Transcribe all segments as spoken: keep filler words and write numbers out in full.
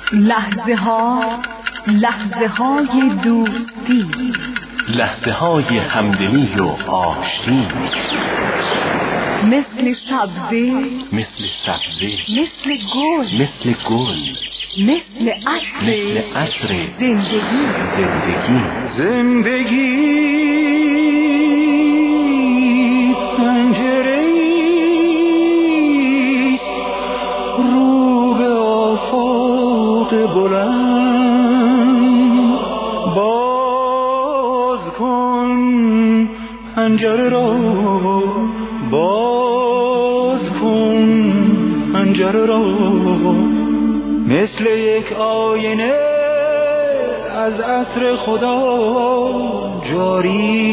لحظه ها، لحظه های دوستی، لحظه های همدلی و آشتی، مثل سبزه، مثل سبزه، مثل گل، مثل گل، مثل عطر، مثل عطر زندگی. زندگی زندگی پنجره ایست رو به آفاق بلند، باز کن پنجره را، باز کن پنجره را، مثل یک آینه از عطر خدا جاری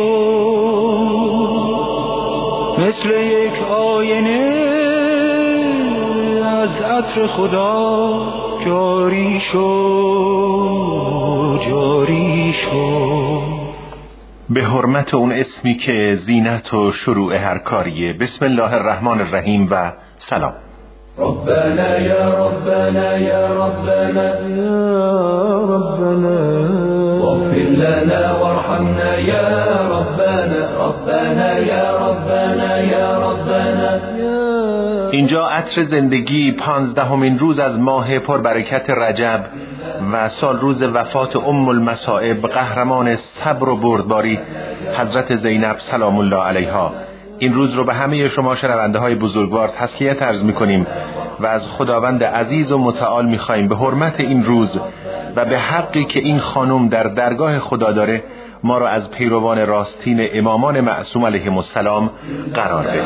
شد، مثل یک آینه از عطر خدا جاری شد، جاری شد. به حرمت اون اسمی که زینت و شروع هر کاریه. بسم الله الرحمن الرحیم و سلام. ربنا یا ربنا یا ربنا یا ربنا واغفر لنا وارحمنا یا ربنا ربنا یا ربنا یا ربنا. اینجا عطر زندگی، پانزدهمین روز از ماه پربرکت رجب و سال روز وفات ام المصائب، قهرمان صبر و بردباری، حضرت زینب سلام الله علیها. این روز رو به همه شما شنونده های بزرگوار تسلیت عرض می کنیم و از خداوند عزیز و متعال می خواهیم به حرمت این روز و به حقی که این خانم در درگاه خدا داره ما را از پیروان راستین امامان معصوم علیهم السلام قرار بده.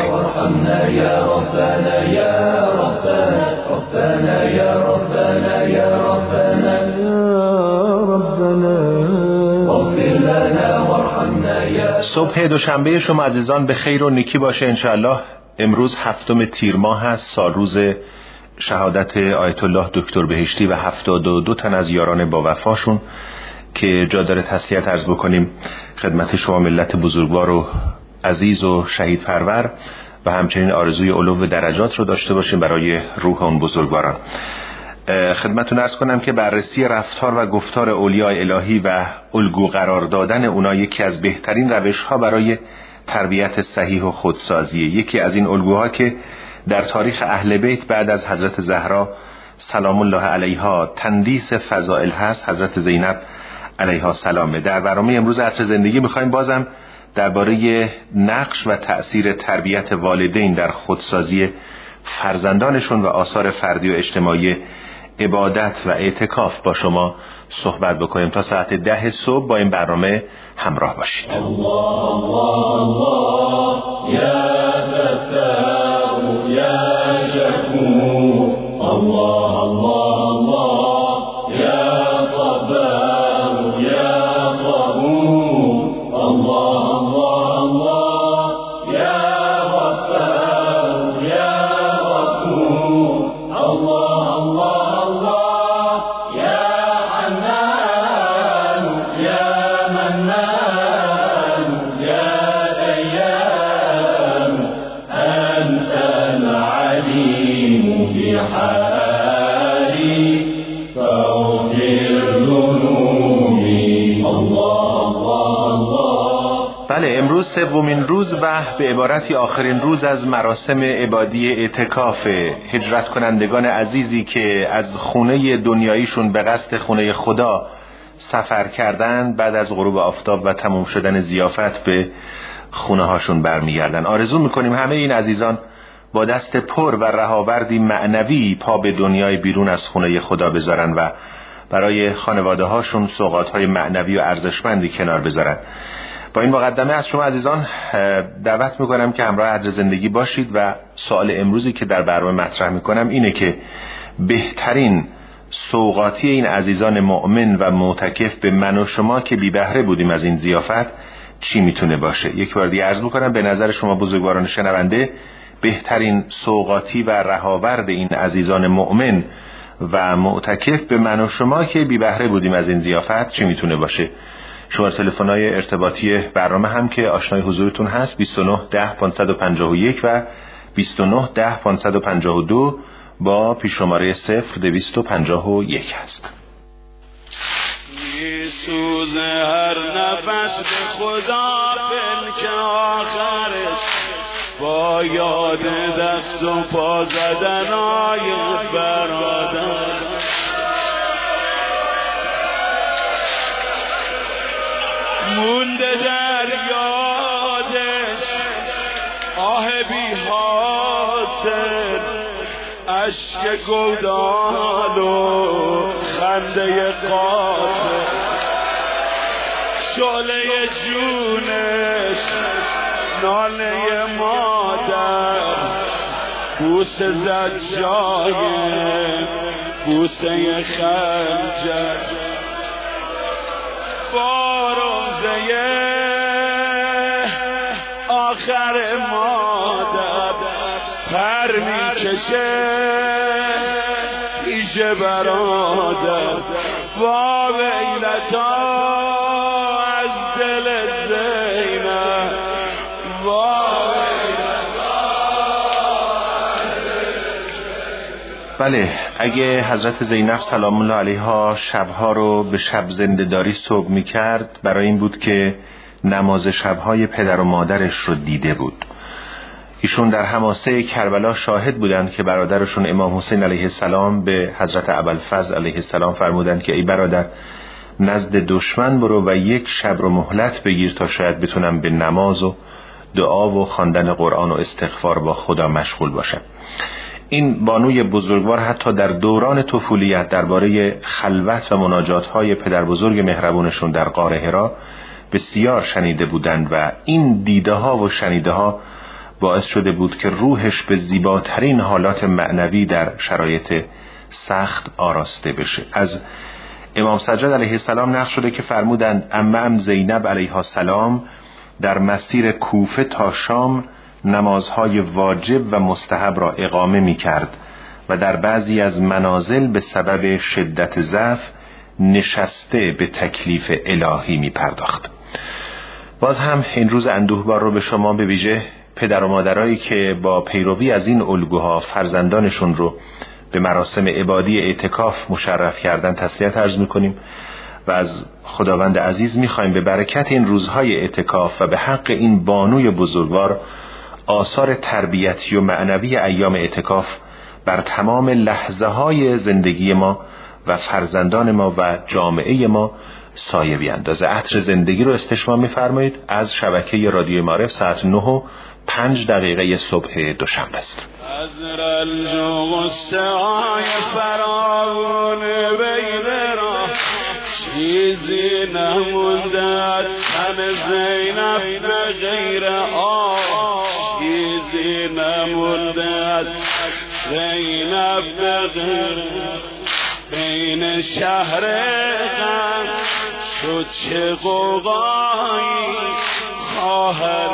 صبح دوشنبه شما عزیزان به خیر و نیکی باشه انشاءالله. امروز هفتم تیر ماه هست، سال روز شهادت آیت الله دکتر بهشتی و هفتاد و دو تن از یاران با وفاشون که جا داره تسلیت عرض بکنیم خدمت شما ملت بزرگوار و عزیز و شهید پرور و همچنین آرزوی علو درجات رو داشته باشیم برای روح اون بزرگواران. خدمتتون عرض کنم که بررسی رفتار و گفتار اولیاء الهی و الگو قرار دادن اونا یکی از بهترین روش‌ها برای تربیت صحیح و خودسازیه. یکی از این الگوها که در تاریخ اهل بیت بعد از حضرت زهرا سلام الله علیها تندیس فضائل هست، حضرت زینب علیها سلامه. در برنامه امروز عطر زندگی میخوایم بازم درباره نقش و تأثیر تربیت والدین در خودسازی فرزندانشون و آثار فردی و اجتماعی عبادت و اعتکاف با شما صحبت بکنیم. تا ساعت ده صبح با این برنامه همراه باشید. الله الله الله یا فتاح یا شکور، الله الله الله یا صبر یا صبور، الله الله الله یا غفار یا غفور، الله الله الله یا حنان یا منان یا دیان، انت العلیم بحالی فاغفر ذنوبی، الله الله الله. بله، امروز سومین روز و به عبارتی آخرین روز از مراسم عبادی اعتکاف هجرت کنندگان عزیزی که از خونه دنیاییشون به قصد خونه خدا سفر کردن، بعد از غروب آفتاب و تموم شدن ضیافت به خونه هاشون برمیگردن. آرزو میکنیم همه این عزیزان با دست پر و رهاوردی معنوی پا به دنیای بیرون از خونه خدا بذارن و برای خانواده هاشون سوغات های معنوی و ارزشمندی کنار بذارن. با این مقدمه از شما عزیزان دعوت میکنم که همراه عطر زندگی باشید و سوال امروزی که در برنامه مطرح میکنم اینه که بهترین سوغاتی این عزیزان مؤمن و معتکف به من و شما که بی بهره بودیم از این ضیافت چی میتونه باشه؟ یک بار دیگه عرض میکنم به نظر شما بزرگواران شنونده بهترین سوغاتی و رهاورد این عزیزان مؤمن و معتکف به من و شما که بی بهره بودیم از این ضیافت چی میتونه باشه؟ شماره تلفن‌های ارتباطی برنامه هم که آشنای حضورتون هست بیست و نه ده پانصد و پنجاه و یک و بیست و نه ده پانصد و پنجاه و دو با پیش‌شماره صفر دویست و پنجاه و یک هست. میسوزه هر نفس به خدا بلکه آخرش با یاد دست و پا زدنای برادر مونده در یادش آه بی حاصل اشک گودال و خنده قاتل شعله جونش ناله مادر بوسه زد جای بوسه خنجر با روزه آخر مادر پر میکشه پیش برادر با ویلتا از دل زینب با بله، اگه حضرت زینب سلام الله علیها شبها رو به شب زنده‌داری صبح میکرد، برای این بود که نماز شبهای پدر و مادرش رو دیده بود. ایشون در حماسه کربلا شاهد بودند که برادرشون امام حسین علیه السلام به حضرت ابوالفضل علیه السلام فرمودند که ای برادر نزد دشمن برو و یک شب رو مهلت بگیر تا شاید بتونم به نماز و دعا و خواندن قرآن و استغفار با خدا مشغول باشم. این بانوی بزرگوار حتی در دوران طفولیت درباره خلوت و مناجات‌های پدر بزرگ مهربونشون در غار حرا بسیار شنیده بودند و این دیده ها و شنیده ها باعث شده بود که روحش به زیباترین حالات معنوی در شرایط سخت آراسته بشه. از امام سجاد علیه السلام نقل شده که فرمودند عمه‌ام زینب علیها السلام در مسیر کوفه تا شام نمازهای واجب و مستحب را اقامه می کرد و در بعضی از منازل به سبب شدت ضعف نشسته به تکلیف الهی می پرداخت. باز هم این روز اندوهبار رو به شما به ویژه پدر و مادرایی که با پیروی از این الگوها فرزندانشون رو به مراسم عبادی اعتکاف مشرف کردن تسلیت عرض میکنیم و از خداوند عزیز میخوایم به برکت این روزهای اعتکاف و به حق این بانوی بزرگوار آثار تربیتی و معنوی ایام اعتکاف بر تمام لحظه های زندگی ما و فرزندان ما و جامعه ما سایه بیاندازه. عطر زندگی رو استشمام می‌فرمایید از شبکه رادیو معارف ساعت نه و پنج دقیقه صبح دوشنبه است. از رنج و غصه های فراوان بین را چیزی نمونده از تن زینب به غیر آه چیزی نمونده از زینب به غیر بین شهر غم شد چه قوقایی خواهر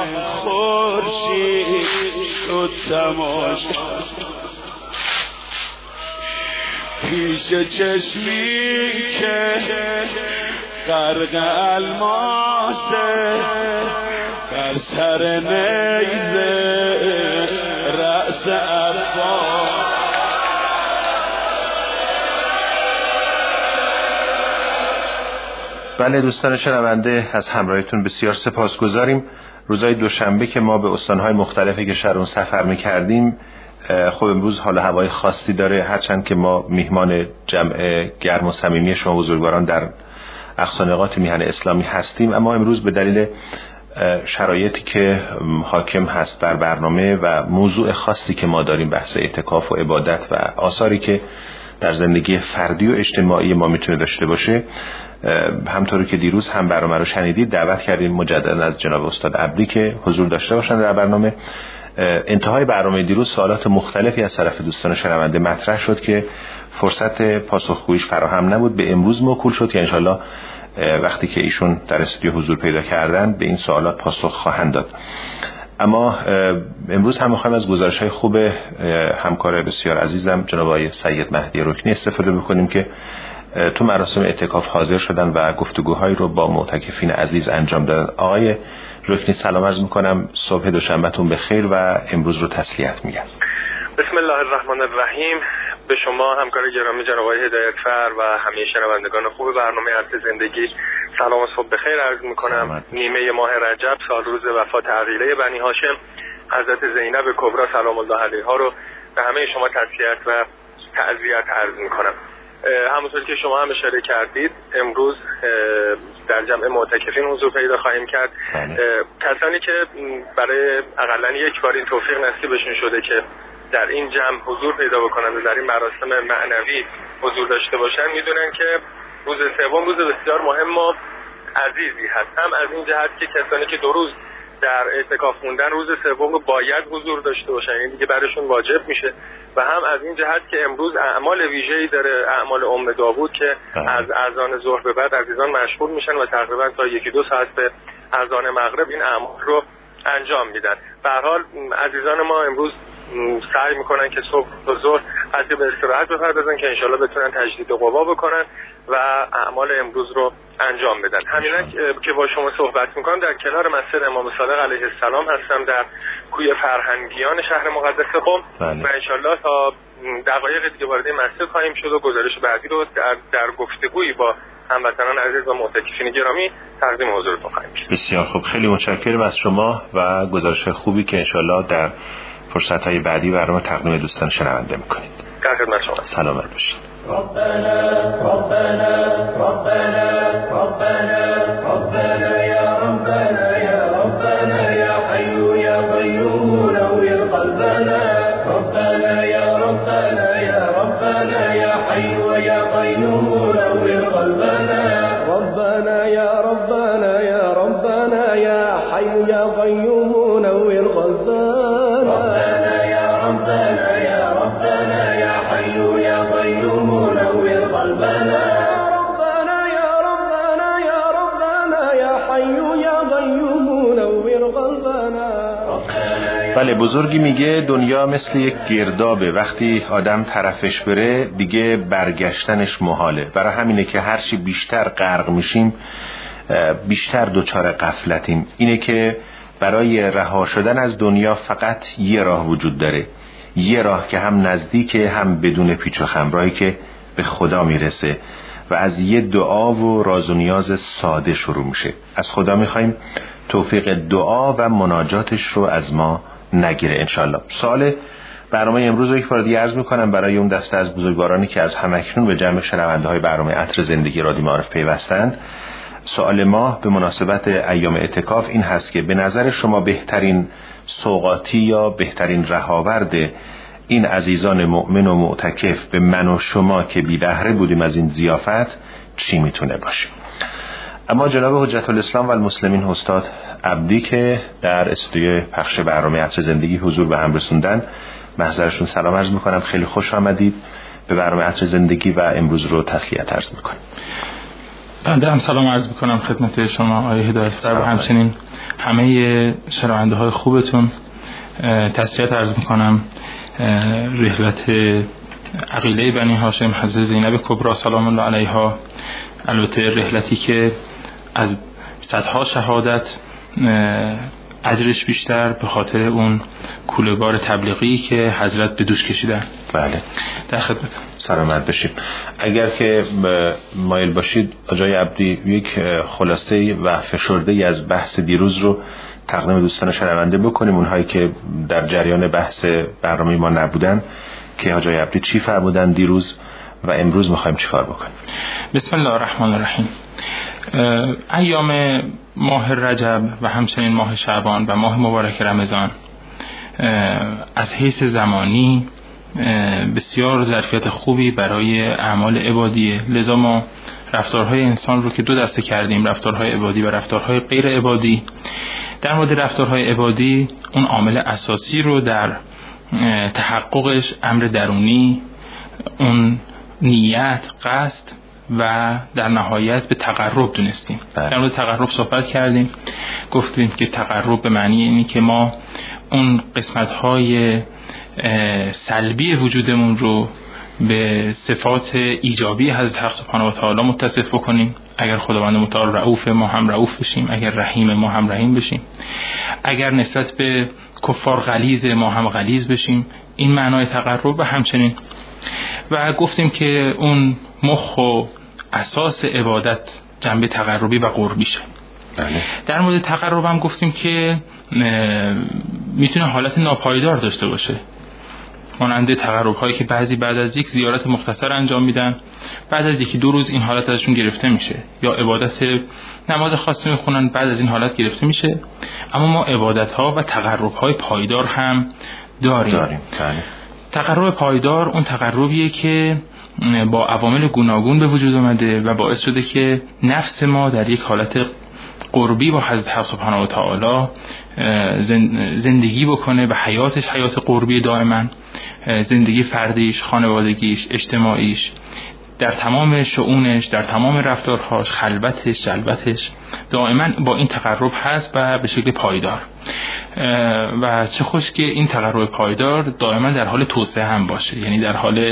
خورشید شد تماشا پیش چشمی که غرق الماسه بر سر نیزه رأس عباس بله دوستان شنونده، از همراهیتون بسیار سپاسگزاریم. روزهای دوشنبه که ما به استانهای مختلفی که شهر اون سفر میکردیم، خب امروز حال هوای خاصی داره، هرچند که ما میهمان جمع گرم و صمیمی شما بزرگواران در اقصانقاط میهن اسلامی هستیم، اما امروز به دلیل شرایطی که حاکم هست بر برنامه و موضوع خاصی که ما داریم، بحث اعتکاف و عبادت و آثاری که در زندگی فردی و اجتماعی ما میتونه داشته باشه، همطوری که دیروز هم برنامه رو شنیدید دعوت کردیم مجددا از جناب استاد عبدی که حضور داشته باشند در برنامه. انتهای برنامه دیروز سوالات مختلفی از طرف دوستان شنونده مطرح شد که فرصت پاسخگوییش فراهم نبود، به امروز موکول شد که انشالله وقتی که ایشون در استودیو حضور پیدا کردن به این سوالات پاسخ خواهند داد. اما امروز هم می‌خوایم از گزارش‌های خوب همکار بسیار عزیزم جناب آقای سید مهدی رکنی استفاده بکنیم که تو مراسم اعتکاف حاضر شدن و گفتگوهایی رو با معتکفین عزیز انجام دادن. آقای رکنی سلام عرض می‌کنم، صبح دوشنبهتون بخیر و امروز رو تسلیت میگم. بسم الله الرحمن الرحیم. به شما همکار گرامی جناب آقای هدایتفر و همه شنوندگان خوب برنامه عطر زندگی سلام و صبح بخیر عرض میکنم. نیمه ماه رجب سال روز وفات عقیله بنی هاشم حضرت زینب کبری سلام الله علیها رو به همه شما تسلیت و تعزیت عرض میکنم. همونطور که شما هم اشاره کردید امروز در جمع معتکفین حضور پیدا خواهیم کرد. کسانی که برای اقلن یک بار این توفیق نصیبشون شده که در این جمع حضور پیدا بکنند و در این مراسم معنوی حضور داشته باشن میدونن که روز سوم روز بسیار مهم و عزیزی هست. هم از این جهت که کسانی که دو روز در اعتکاف موندن روز سوم رو باید حضور داشته باشن، این دیگه براشون واجب میشه، و هم از این جهت که امروز اعمال ویژه‌ای داره، اعمال ام داوود که از اذان ظهر به بعد عزیزان مشغول میشن و تقریبا تا یکی دو ساعت به اذان مغرب این اعمال رو انجام میدن. به هر حال عزیزان ما امروز سعی میکنن که صبح تا ظهر قضیه به استراحت بپردازن که انشالله بتونن تجدید قوا بکنن و اعمال امروز رو انجام بدن. همینک که با شما صحبت میکنم در کنار مسجد امام صادق علیه السلام هستم در کوی فرهنگیان شهر مقدس قم و انشالله تا دقایق دیگه وارد مسجد خواهیم شد و گزارش بعدی رو در, در گفتگویی با هموطنان عزیز و معتکفین گرامی تقدیم حضورتون خواهیم کرد. بسیار خوب، خیلی متشکرم از شما و گزارش خوبی که انشالله در فرصت‌های بعدی برنامه تقدیم دوستان شنونده می‌کنید. در خدمت شما. سلامت باشید. ربنا ربنا ربنا ربنا ربنا يا ربنا يا ربنا يا حي يا قيوم نور قلبنا ربنا يا ربنا يا ربنا يا حي يا قيوم نور قلبنا ربنا يا ربنا يا ربنا يا حي يا قيوم نور قلبنا ربنا يا ربنا يا ربنا يا حي يا قيوم نور قلبنا ربنا يا ربنا يا ربنا يا حي يا قيوم نور قلبنا. بله، بزرگی میگه دنیا مثل یک گردابه، وقتی آدم طرفش بره دیگه برگشتنش محاله. برای همینه که هرچی بیشتر غرق میشیم بیشتر دچار غفلتیم. اینه که برای رها شدن از دنیا فقط یه راه وجود داره، یه راه که هم نزدیکه هم بدون پیچ و خم، راهی که به خدا میرسه و از یه دعا و راز و نیاز ساده شروع میشه. از خدا میخوایم توفیق دعا و مناجاتش رو از ما نگیره انشالله. سوال برنامه امروز رو یک بار دیگه عرض میکنم برای اون دسته از بزرگوارانی که از همکنون به جمع شنونده های برنامه عطر زندگی رادیو معارف پیوستند. سوال ما به مناسبت ایام اعتکاف این هست که به نظر شما بهترین سوغاتی یا بهترین رهاورد این عزیزان مؤمن و معتکف به من و شما که بی بهره بودیم از این ضیافت چی میتونه باشه؟ اما جناب حجت الاسلام و المسلمین استاد عبدی که در استودیو پخش برنامه عطر زندگی حضور به هم رسوندن، محضرشون سلام عرض میکنم. خیلی خوش آمدید به برنامه عطر زندگی و امروز رو تسلیت عرض میکنم. بنده هم سلام عرض میکنم خدمت شما آقای هدایتفر و همچنین همه شنونده های خوبتون. تسلیت عرض میکنم رحلت عقیله بنی هاشم حضرت زینب کبری سلام الله علیها، البته رحلتی که از صدها شهادت اجرش بیشتر به خاطر اون کوله‌بار تبلیغی که حضرت به دوش کشیدن. بله، در خدمت. سلامت باشید. اگر که مایل باشید آقای عبدی یک خلاصه و فشرده‌ای از بحث دیروز رو تقدیم دوستان شنونده بکنیم، اونهایی که در جریان بحث برنامه ما نبودن، که آقای عبدی چی فرمودن دیروز و امروز می‌خوایم چیکار بکنیم. بسم الله الرحمن الرحیم. ایام ماه رجب و همچنین ماه شعبان و ماه مبارک رمضان از حیث زمانی بسیار ظرفیت خوبی برای اعمال عبادیه، لذا ما رفتارهای انسان رو که دو دسته کردیم، رفتارهای عبادی و رفتارهای غیر عبادی. در مورد رفتارهای عبادی اون عامل اساسی رو در تحققش امر درونی، اون نیت، قصد و در نهایت به تقرب دونستیم. در مورد تقرب صحبت کردیم، گفتیم که تقرب به معنی اینی که ما اون قسمت‌های سلبی وجودمون رو به صفات ایجابی حضرت حق سبحانه و تعالی متصف کنیم. اگر خداوند متعال رؤوف، ما هم رؤوف بشیم. اگر رحیم، ما هم رحیم بشیم. اگر نسبت به کفار غلیظ، ما هم غلیظ بشیم. این معنای تقرب. و همچنین و گفتیم که اون مخ و اساس عبادت جنبه تقربی و قربیشه. بله. در مورد تقرب هم گفتیم که میتونه حالت ناپایدار داشته باشه، مانند تقرب هایی که بعضی بعد از یک زیارت مختصر انجام میدن، بعد از یکی دو روز این حالت ازشون گرفته میشه، یا عبادت نماز خاصی میخونن بعد از این حالت گرفته میشه. اما ما عبادت ها و تقرب های پایدار هم داریم, داریم. بله. تقرب پایدار اون تقربیه که با عوامل گوناگون به وجود اومده و باعث شده که نفس ما در یک حالت قربی با حضرت حق سبحانه و تعالی زندگی بکنه و حیاتش حیات قربی دائما، زندگی فردیش، خانوادگیش، اجتماعیش، در تمام شؤونش، در تمام رفتارهاش، خلوتش، جلوتش دائما با این تقرب هست و به شکل پایدار. و چه خوش که این تقرب پایدار دائما در حال توسعه هم باشه، یعنی در حال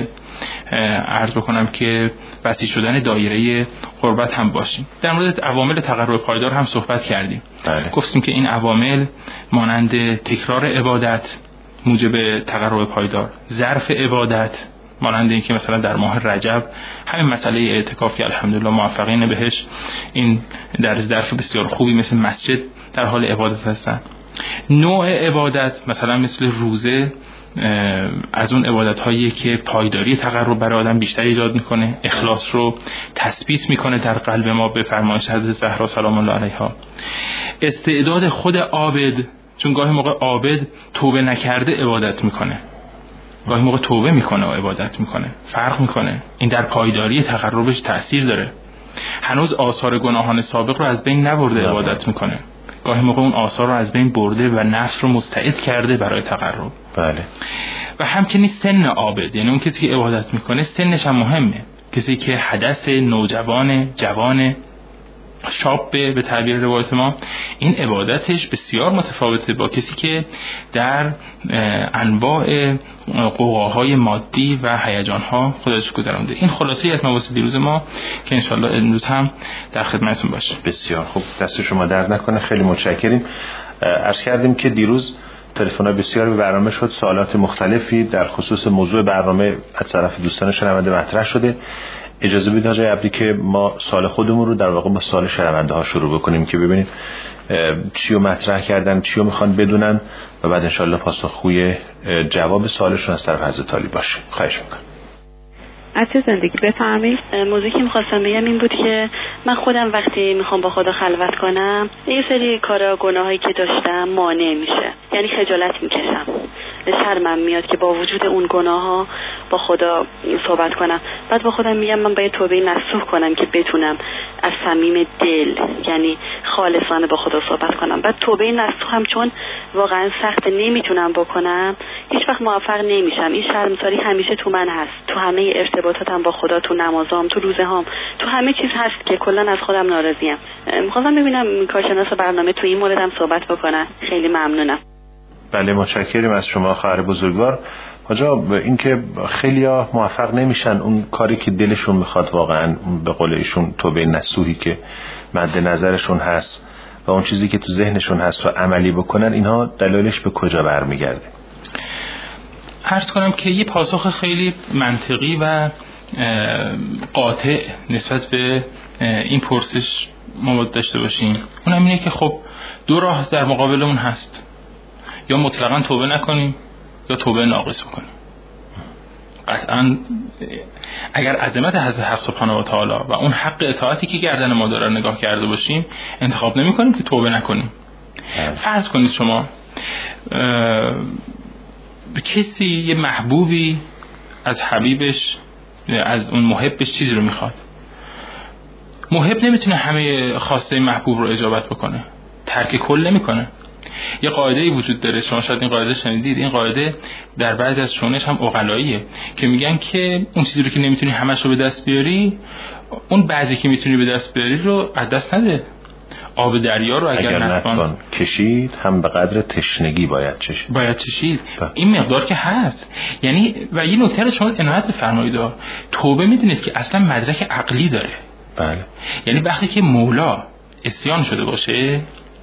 عرض بکنم که وسیع شدن دایره قربت هم باشیم. در مورد عوامل تقرب پایدار هم صحبت کردیم. بله. گفتیم که این عوامل مانند تکرار عبادت موجب تقرب پایدار، ظرف عبادت مانند این که مثلا در ماه رجب همین مسئله اعتکاف که الحمدلله موفقین بهش، این در ظرف بسیار خوبی مثل مسجد در حال عبادت هستن. نوع عبادت مثلا مثل روزه از اون عبادت هایی که پایداری تقرب برای آدم بیشتر ایجاد میکنه، اخلاص رو تثبیت میکنه در قلب ما به فرمایش حضرت زهرا سلام الله علیها. استعداد خود عابد، چون گاهی موقع عابد توبه نکرده عبادت میکنه، گاهی موقع توبه میکنه و عبادت میکنه، فرق میکنه. این در پایداری تقربش تأثیر داره. هنوز آثار گناهان سابق رو از بین نبرده عبادت میکنه، گاهی موقع اون آثار رو از بین برده و نفس رو مستعد کرده برای تقرب. بله. و همچنین سن عابد، یعنی اون کسی که عبادت میکنه سنش هم مهمه. کسی که حدث، نوجوان، جوان، شاب به تعبیر روایت ما، این عبادتش بسیار متفاوته با کسی که در انواع قوقاهای مادی و هیجانها خودش گذرانده. این خلاصه از مباحث دیروز ما که انشالله امروز هم در خدمتتون باشه. بسیار خوب، دست شما درد نکنه، خیلی متشکریم. عرض کردیم که دیروز تلفن‌های بسیار به برنامه شد، سوالات مختلفی در خصوص موضوع برنامه از طرف دوستان شنونده مطرح شده. اجازه بدید آقای عبدی که ما سوال خودمون رو در واقع با سوال شنونده ها شروع بکنیم که ببینیم چی رو مطرح کردن، چی رو میخوان بدونن و بعد انشالله پاسخگوی جواب سوالشون از طرف حضرت عالی باشه. خواهش میکنم. از چه زندگی بفرمایید. موضوعی که میخواستم بگم این بود که من خودم وقتی میخوام با خدا خلوت کنم یه سری کارا گناهایی که داشتم مانع میشه، یعنی خجالت میکشم، شرمم میاد که با وجود اون گناه ها با خدا صحبت کنم. بعد با خودم میگم من باید توبه نصوح کنم که بتونم از صمیم دل، یعنی خالصانه با خدا صحبت کنم. بعد توبه نصوح هم چون واقعا سخت نمیتونم بکنم، هیچ وقت موفق نمیشم. این شرمساری همیشه تو من هست، تو همه ارتباطاتم با خدا، تو نمازام، تو روزهام، تو همه چیز هست که کلا از خودم ناراضیم. میخواستم ببینم کارشناس برنامه تو این موردم صحبت بکنن. خیلی ممنونم. بله متشکریم از شما خواهر بزرگوار. حاجا این که خیلیا موفق نمیشن اون کاری که دلشون میخواد، واقعا به قول ایشون توبه نصوحی که مد نظرشون هست و اون چیزی که تو ذهنشون هست و عملی بکنن، اینها دلایلش به کجا برمیگرده؟ عرض کنم که یه پاسخ خیلی منطقی و قاطع نسبت به این پرسش ما باید داشته باشیم. اونم اینه که خب دو راه در مقابلمون هست، یا مطلقاً توبه نکنیم یا توبه ناقص بکنیم. قطعاً اگر عظمت حضرت حق سبحانه و تعالی و اون حق اطاعتی که گردن ما داره نگاه کرده باشیم، انتخاب نمی کنیم که توبه نکنیم. فرض کنید شما کسی یه محبوبی از حبیبش، از اون محبش چیزی رو میخواد، محب نمیتونه همه خواسته محبوب رو اجابت بکنه، ترک کل نمیکنه. یه قاعده‌ای وجود داره، شما شاید این قاعده شنیدید، این قاعده در بعضی از شونش هم عقلاییه که میگن که اون چیزی رو که نمیتونی همش رو به دست بیاری، اون بعضی که میتونی به دست بیاری رو از دست نده. آب دریا رو اگر, اگر نتوان کشید هم به قدر تشنگی باید چشید باید چشید این مقدار که هست. یعنی و یه نکته رو شما عنایت بفرمایید، توبه میدونید که اصلا مدرک عقلی داره. بله. یعنی وقتی که مولا عصیان شده باشه،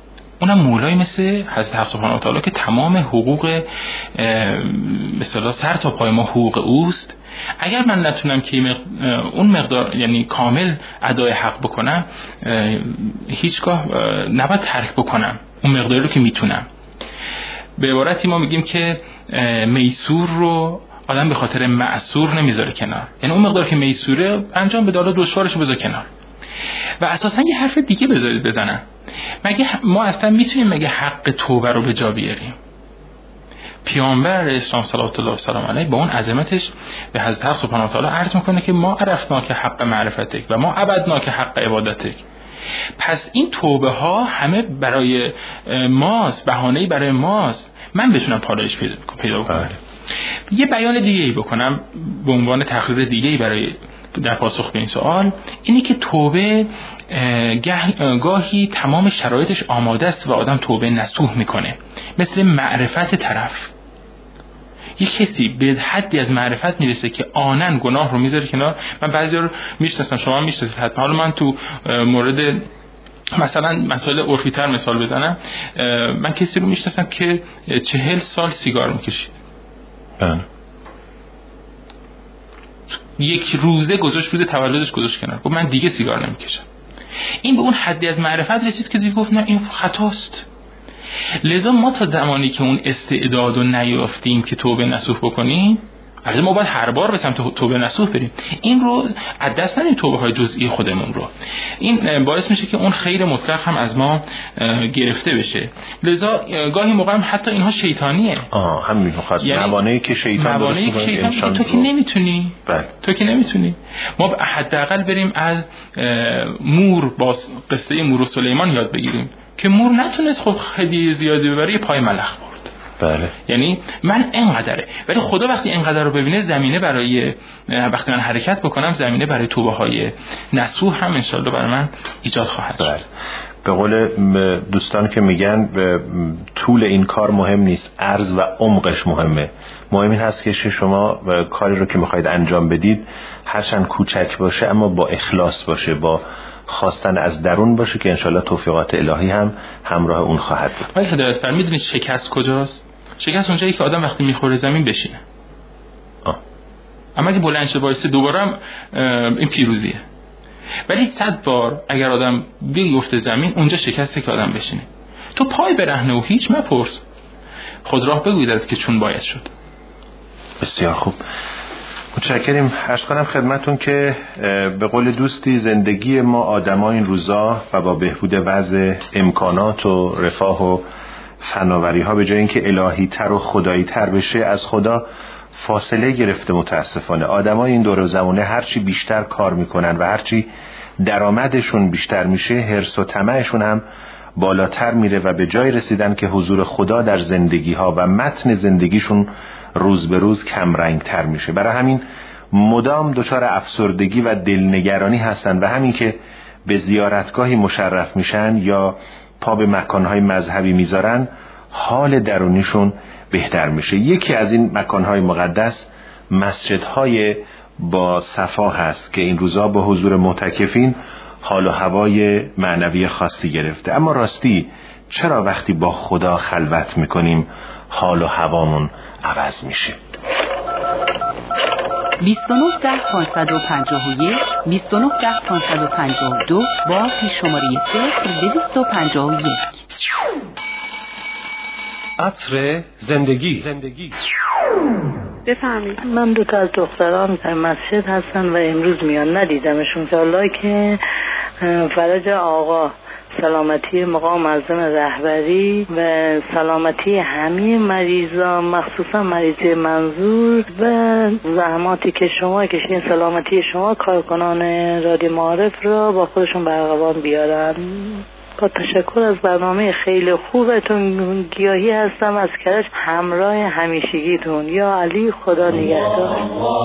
اونم مولای مثل حضرت حق سبحانه و تعالی که تمام حقوق به اصطلاح سر تا پای ما حقوق اوست. اگر من نتونم که اون مقدار یعنی کامل ادای حق بکنم، هیچگاه نباید ترک بکنم اون مقداری رو که میتونم. به عبارتی ما میگیم که میسور رو آدم به خاطر معسور نمیذاره کنار، یعنی اون مقدار که میسوره انجام بده، حالا دشوارش رو بذار کنار. و اساسا یه حرف دیگه بذارید بزنم، مگه ما اصلا میتونیم مگه حق توبه رو به جا بیاریم؟ پیامبر اسلام صلوات الله و سلام علیه با اون عظمتش به حضرت حق سبحانه و تعالی عرض میکنه که ما عرفنا که حق معرفتک و ما عبدنا که حق عبادتک. پس این توبه ها همه برای ماست، بهانه‌ای برای ماست، من بتونم پالایش پیدا بکنم. یه بیان دیگه ای بکنم به عنوان تقریر دیگه ای برای در پاسخ به این سوال، اینی که توبه گاهی تمام شرایطش آماده است و آدم توبه نصوح میکنه، مثل معرفت طرف. یه کسی به حدی از معرفت میرسه که آنن گناه رو میذاره کنار. من بعضی رو میشناسم، شما میشناسید حتما. حالا من تو مورد مثلا مسائل عرفی تر مثال بزنم، من کسی رو میشناسم که چهل سال سیگار میکشید، یک روزه گذاشت، روز تولدش گذاشت کنار، گفت من دیگه سیگار نمیکشم. این به اون حدی از معرفت رسید که دیگه گفت نه این خطاست. لذا ما تا زمانی که اون استعداد رو نیافتیم که توبه نصوح بکنیم، البته ما باید هر بار به سمت توبه نصوح بریم، این رو از دست ندیم توبه های جزئی خودمون رو. این باعث میشه که اون خیر مطلق هم از ما گرفته بشه. لذا گاهی موقع هم حتی اینها شیطانیه. آه همین خاص یعنی موانعی که شیطان موانعی که شیطان تو که نمیتونی بله. تو که نمیتونی. ما حداقل بریم از مور با قصه مور و سلیمان یاد بگیریم که مور نتونست خب هدیه زیادی ببره، پای ملخ برد. بله. یعنی من اینقدره، ولی خدا وقتی اینقدر رو ببینه زمینه برای وقتی من حرکت بکنم زمینه برای توبه های نصوح هم انشالله برای من ایجاد خواهد شد. بله. به قول دوستان که میگن طول این کار مهم نیست، عرض و عمقش مهمه. مهم این هست که شما کاری رو که میخواید انجام بدید هرچند کوچک باشه اما با اخلاص باشه، با خواستن از درون باشه که انشالله توفیقات الهی هم همراه اون خواهد بود. آقای هدایت فرمود میدونید شکست کجاست؟ شکست اونجایی که آدم وقتی میخوره زمین بشینه. آه. اما اگه بلند شه وایسه دوباره هم این پیروزیه. ولی صد بار اگر آدم بیفته زمین اونجا شکسته که آدم بشینه. تو پای برهنه و هیچ مپرس، خود راه بگوید که چون باید شد. بسیار خوب، متشکریم. عرض کنم خدمتون که به قول دوستی زندگی ما آدما این روزا و با بهبود وضع امکانات و رفاه و فناوری ها به جای اینکه الهی تر و خدایی تر بشه از خدا فاصله گرفته. متاسفانه آدمای این دور و زمانه هرچی بیشتر کار میکنن و هرچی درآمدشون بیشتر میشه حرص و طمعشون هم بالاتر میره و به جای رسیدن که حضور خدا در زندگی ها و متن زندگیشون روز به روز کم رنگ تر میشه. برای همین مدام دچار افسردگی و دلنگرانی هستن و همین که به زیارتگاهی مشرف میشن یا پا به مکانهای مذهبی میذارن حال درونیشون بهتر میشه. یکی از این مکانهای مقدس مسجدهای با صفا هست که این روزا با حضور معتکفین حال و هوای معنوی خاصی گرفته. اما راستی چرا وقتی با خدا خلوت میکنیم حال و هوامون عوض میشه؟ بیست و نه ده پانصد و پنجاه و یک بیست و نه ده پانصد و پنجاه و دو با پیش شماره صفر دویست و پنجاه و یک. عطر زندگی زندگی بفهمید. من دو تا از دختران در مسجد هستن و امروز میان، ندیدمشون تا حالا که فرج آقا سلامتی مقام معظم رهبری و سلامتی همه مریضا مخصوصا مریضی منظور و زحماتی که شما کشین سلامتی شما کارکنان رادیو معارف را با خودشون برقرار بیارن. با تشکر از برنامه خیلی خوبتون. گیاهی هستم از کرج، همراه همیشگیتون. یا علی، خدا نگهدار.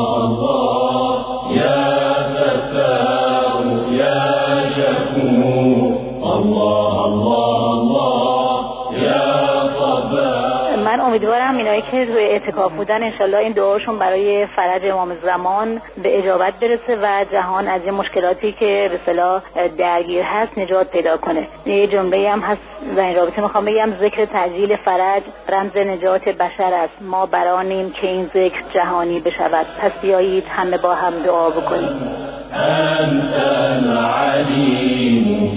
یا ستار یا شکور الله الله الله یا صبر. من امیدوارم اینایی اونایی که روی اعتکاف بودن انشالله این دعاشون برای فرج امام زمان به اجابت برسه و جهان از این مشکلاتی که به اصطلاح درگیر هست نجات پیدا کنه. یه جمله هم هست در این رابطه میخوام بگم، ذکر تعجیل فرج رمز نجات بشر است، ما برانیم که این ذکر جهانی بشود، پس بیایید همه با هم دعا بکنیم. انت العلیم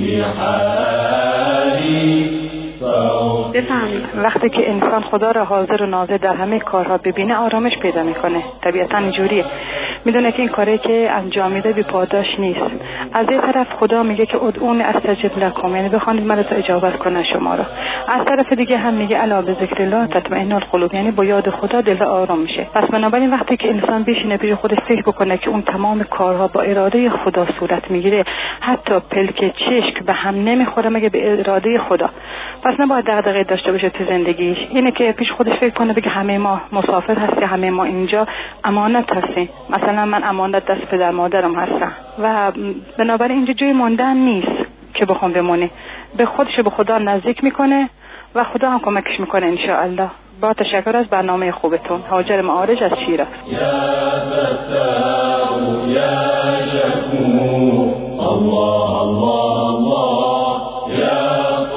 بحالی. بفهمید وقتی که انسان خدا را حاضر و ناظر در همه کارها ببینه آرامش پیدا میکنه. طبیعتا اینجوریه، میدونه که این کاری که انجام میده بی پاداش نیست. از یه طرف خدا میگه که ادعونی استجب لکم، یعنی بخوانید من تا اجابت کنه شما را. از طرف دیگه هم میگه الا بذکر الله تطمئن القلوب، یعنی با یاد خدا دل آرام میشه. پس بنابراین وقتی که انسان بشینه پیش خودش فکر بکنه که اون تمام کارها با اراده خدا صورت میگیره، حتی پلک چشک به هم نمیخوره مگه به اراده خدا، پس نباید دغدغه داشته باشه تو زندگیش. اینه که پیش خودش فکر کنه بگه همه ما مسافر هستیم، همه ما اینجا امانت هستیم. مثلا من امانت دست پدر مادرم هستم و بنابراین اینجا جای ماندن نیست که بخوام بمونه. به خودش به خدا نزدیک میکنه و خدا هم کمکش میکنه ان شاء الله. با تشکر از برنامه خوبتون. هاجر معارج از شیراز. یا فتاح یا شکور الله الله الله یا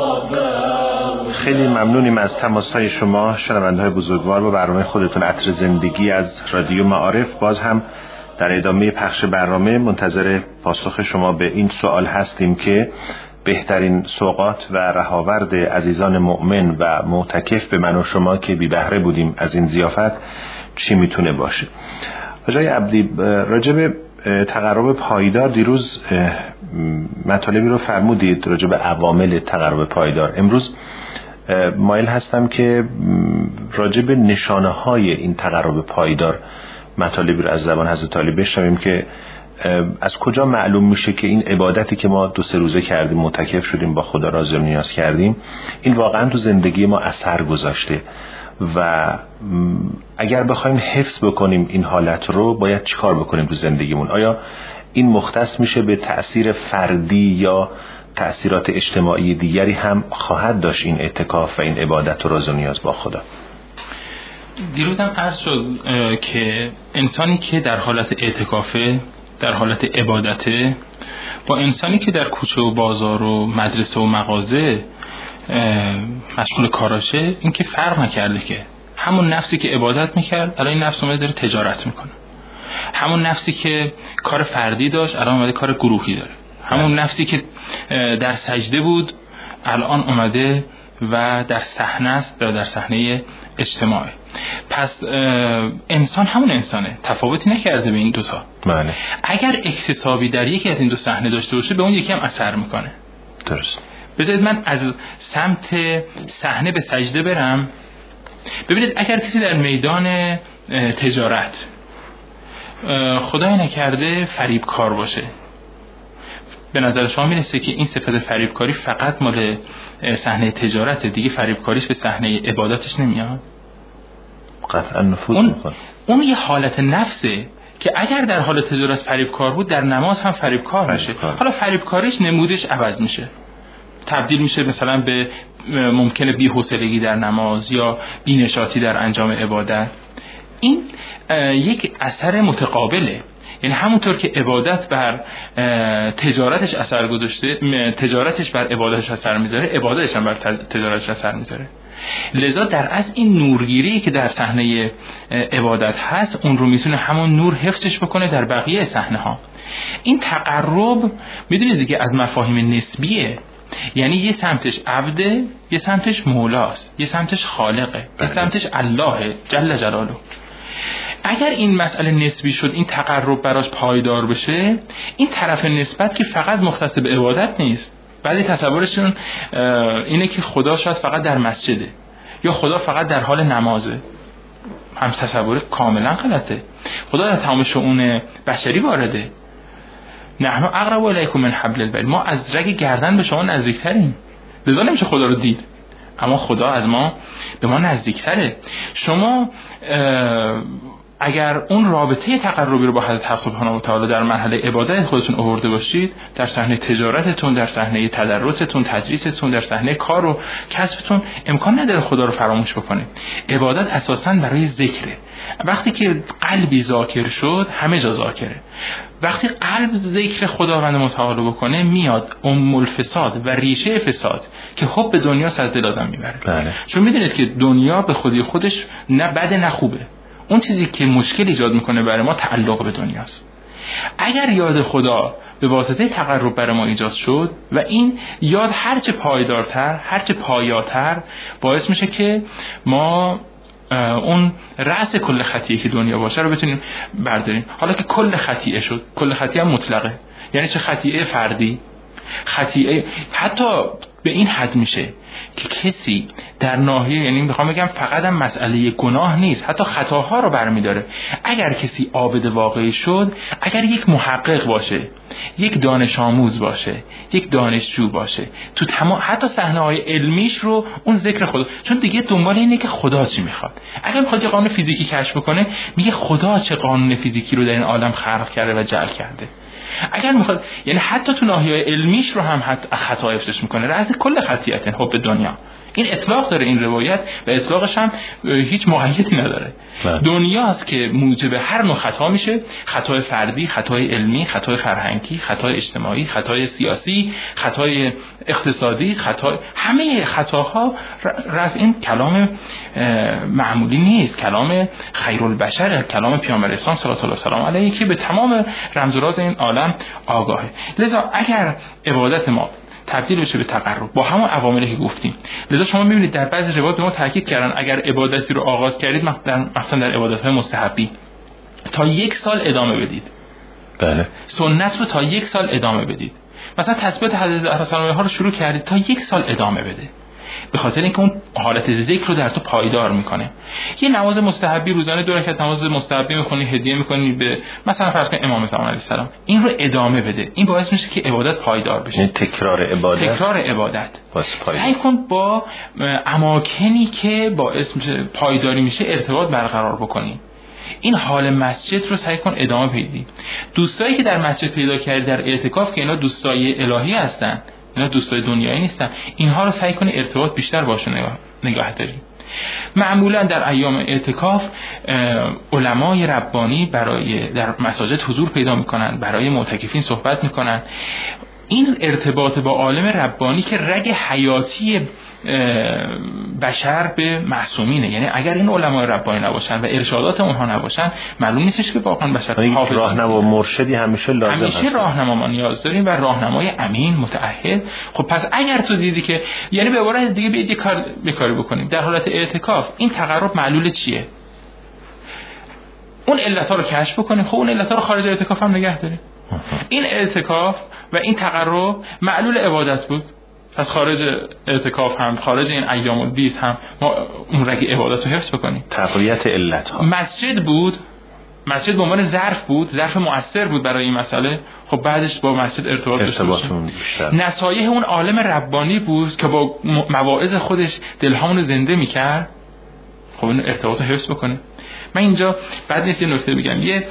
صبر. خیلی ممنونیم از تماسهای شما شنونده‌های بزرگوار با برنامه خودتون عطر زندگی از رادیو معارف. باز هم در ادامه پخش برنامه منتظر پاسخ شما به این سوال هستیم که بهترین سوغات و رهاورد عزیزان مؤمن و معتکف به من و شما که بی بهره بودیم از این ضیافت چی میتونه باشه؟ آقای عبدی، راجع به تقرب پایدار دیروز مطالبی رو فرمودید راجع به عوامل تقرب پایدار. امروز مایل هستم که راجع به نشانه های این تقرب پایدار مطالبی رو از زبان حضرت علی بشنویم که از کجا معلوم میشه که این عبادتی که ما دو سه روزه کردیم، معتکف شدیم، با خدا راز و نیاز کردیم، این واقعا تو زندگی ما اثر گذاشته و اگر بخوایم حفظ بکنیم این حالت رو باید چیکار بکنیم تو زندگیمون؟ آیا این مختص میشه به تأثیر فردی یا تأثیرات اجتماعی دیگری هم خواهد داشت این اعتکاف و این عبادت و راز و نیاز با خدا؟ دیروزم عرض شد که انسانی که در حالت اعتکافه، در حالت عبادته، با انسانی که در کوچه و بازار و مدرسه و مغازه مشغول کاراشه، این که فرق نکرده که همون نفسی که عبادت میکرد الان این نفس اومده داره تجارت میکنه، همون نفسی که کار فردی داشت الان اومده کار گروهی داره، همون نفسی که در سجده بود الان اومده و در صحنه است، در صحنه اجتماعی. پس انسان همون انسانه، تفاوتی نکرده به این دوتا. بله. اگر اکتسابی در یکی از این دو صحنه داشته باشه به اون یکی هم اثر میکنه. درست. بذارید من از سمت صحنه به سجده برم. ببینید اگر کسی در میدان تجارت خدای نکرده فریبکار باشه، به نظر شما میرسه که این صفت فریبکاری فقط مال صحنه تجارت، دیگه فریبکاریش به صحنه عبادتش نمیاد؟ قطعا نفوذ اون میکنه. اون یه حالت نفسه که اگر در حال تجارت فریبکار بود در نماز هم فریبکار میشه. حالا فریبکاریش نمودش عوض میشه، تبدیل میشه مثلا به ممکنه بی‌حوصلگی در نماز یا بی‌نشاطی در انجام عبادت. این یک اثر متقابله، یعنی همونطور که عبادت بر تجارتش اثر گذاشته، تجارتش بر عبادتش اثر میذاره، عبادتش هم بر تجارتش اثر میذاره. لذا در از این نورگیری که در صحنه عبادت هست اون رو میتونه همون نور حفظش بکنه در بقیه صحنه ها. این تقرب میدونید دیگه از مفاهیم نسبیه، یعنی یه سمتش عبده، یه سمتش مولاست، یه سمتش خالقه، یه سمتش الله جل جلاله. اگر این مسئله نسبی شد، این تقرب براش پایدار بشه، این طرف نسبت که فقط مختص به عبادت نیست. بعضی تصورشون اینه که خدا شاید فقط در مسجده یا خدا فقط در حال نمازه. هم تصور کاملا غلطه. خدا در تمام شؤون بشری وارده. نحن اقرب الیکم من حبل الورید، ما از رگ گردن به شما نزدیکتریم، لذا نمیشه خدا رو دید، اما خدا از ما به ما نزدیکتره. شما اگر اون رابطه تقربی رو با حضرت حق سبحانه و تعالی در مرحله عبادت خودتون آورده باشید، در صحنه تجارتتون، در صحنه تدرستون، تدریستون، در صحنه کار و کسبتون، امکان نداره خدا رو فراموش بکنید. عبادت اساساً برای ذکره. وقتی که قلبی ذاکر شد، همه جا ذاکره. وقتی قلب ذکر خداوند متعال بکنه، میاد ام الفساد و ریشه فساد که حب دنیا از دل آدم میبره. بله. چون میدونید که دنیا به خودی خودش نه بده نه خوبه. اون چیزی که مشکل ایجاد میکنه برای ما تعلق به دنیاست. اگر یاد خدا به واسطه تقرب برای ما ایجاد شد و این یاد هرچه پایدارتر، هرچه پایاتر، باعث میشه که ما اون رأس کل خطیه که دنیا باشه رو بتونیم برداریم. حالا که کل خطیه شد، کل خطیه هم مطلقه، یعنی چه خطیه فردی، خطیه حتی به این حد میشه که کسی در ناحیه، یعنی میخوام بگم فقط هم مسئله گناه نیست، حتی خطاها رو برمیداره. اگر کسی عابد واقعی شد، اگر یک محقق باشه، یک دانش آموز باشه، یک دانشجو باشه، تو تمام حتی صحنه‌های علمیش رو اون ذکر خدا، چون دیگه دنبال اینه که خدا چی میخواد. اگر میخواد یه قانون فیزیکی کشف بکنه، میگه خدا چه قانون فیزیکی رو در این عالم خلق کرده و جعل کرده. اگر میخواد، یعنی حتی تو ناحیه علمیش رو هم حتی خطا افشاش میکنه. رأس کل خطیئت حب دنیا. این اطلاق داره این روایت و اطلاقش هم هیچ مقیدی نداره. دنیاست که موجب هر نوع خطا میشه، خطای فردی، خطای علمی، خطای فرهنگی، خطای اجتماعی، خطای سیاسی، خطای اقتصادی، خطای همه خطاها. رأس این کلام معمولی نیست، کلام خیرالبشر، کلام پیامبر اسلام صلی الله علیه و سلم علیه که به تمام رمز و راز این عالم آگاهه. لذا اگر عبادت ما تبدیل بشه به تقرب با همون عواملی که گفتیم، لذا شما میبینید در بعضی روایات به ما تاکید کردن اگر عبادتی رو آغاز کردید، مثلا در عبادت‌های مستحبی، تا یک سال ادامه بدید. بله. سنت رو تا یک سال ادامه بدید. مثلا تسبیحات حضرت زهرا سلام علیها رو شروع کردید، تا یک سال ادامه بده، به خاطر اینکه اون حالت ذکر رو در تو پایدار میکنه. یه نماز مستحبی روزانه دو رکعت نماز مستحبی میکنی، هدیه میکنی به مثلا فرض کن امام زمان علیه السلام، این رو ادامه بده. این باعث میشه که عبادت پایدار بشه. این تکرار عبادت، تکرار عبادت سعی کن با اماکنی که باعث میشه پایداری میشه ارتباط برقرار بکنی. این حال مسجد رو سعی کن ادامه بدی. دوستایی که در مسجد پیدا کردی در اعتکاف که اینا دوستای الهی هستن، اینا دوستای دنیایی نیستن، اینها رو سعی کنی ارتباط بیشتر باشون نگاه, نگاه داری. معمولا در ایام اعتکاف علمای ربانی برای در مساجد حضور پیدا میکنن، برای معتکفین صحبت میکنن. این ارتباط با عالم ربانی که رگ حیاتی بشر به معصومینه، یعنی اگر این علمای ربانی نباشن و ارشادات اونها نباشن، معلوم نیستش که واقعا بشر حافظ. راهنما و مرشدی همیشه لازم هست. همیشه راهنما ما نیاز داریم و راهنمای امین متعهد. خب پس اگر تو دیدی که، یعنی به عبارت دیگه بیاید یک کار بکاری بکنیم در حالت اعتکاف، این تقرب معلول چیه؟ اون علت‌ها رو کشف بکنیم. خب اون علت‌ها رو خارج اعتکاف هم نگه داریم. این اعتکاف و این تقرب معلول عبادت بود، پس خارج اعتکاف هم، خارج این ایام البیض هم ما اون رگ عبادت رو حفظ بکنیم. تقویت علت ها. مسجد بود، مسجد به عنوان ظرف بود، ظرف مؤثر بود برای این مسئله. خب بعدش با مسجد ارتباط داشته باشیم. نصایح اون عالم ربانی بود که با مواعظ خودش دلهامون رو زنده میکرد. خب این ارتباط رو حفظ بکنیم. من اینجا بعد نیست یه نکته بگم. یه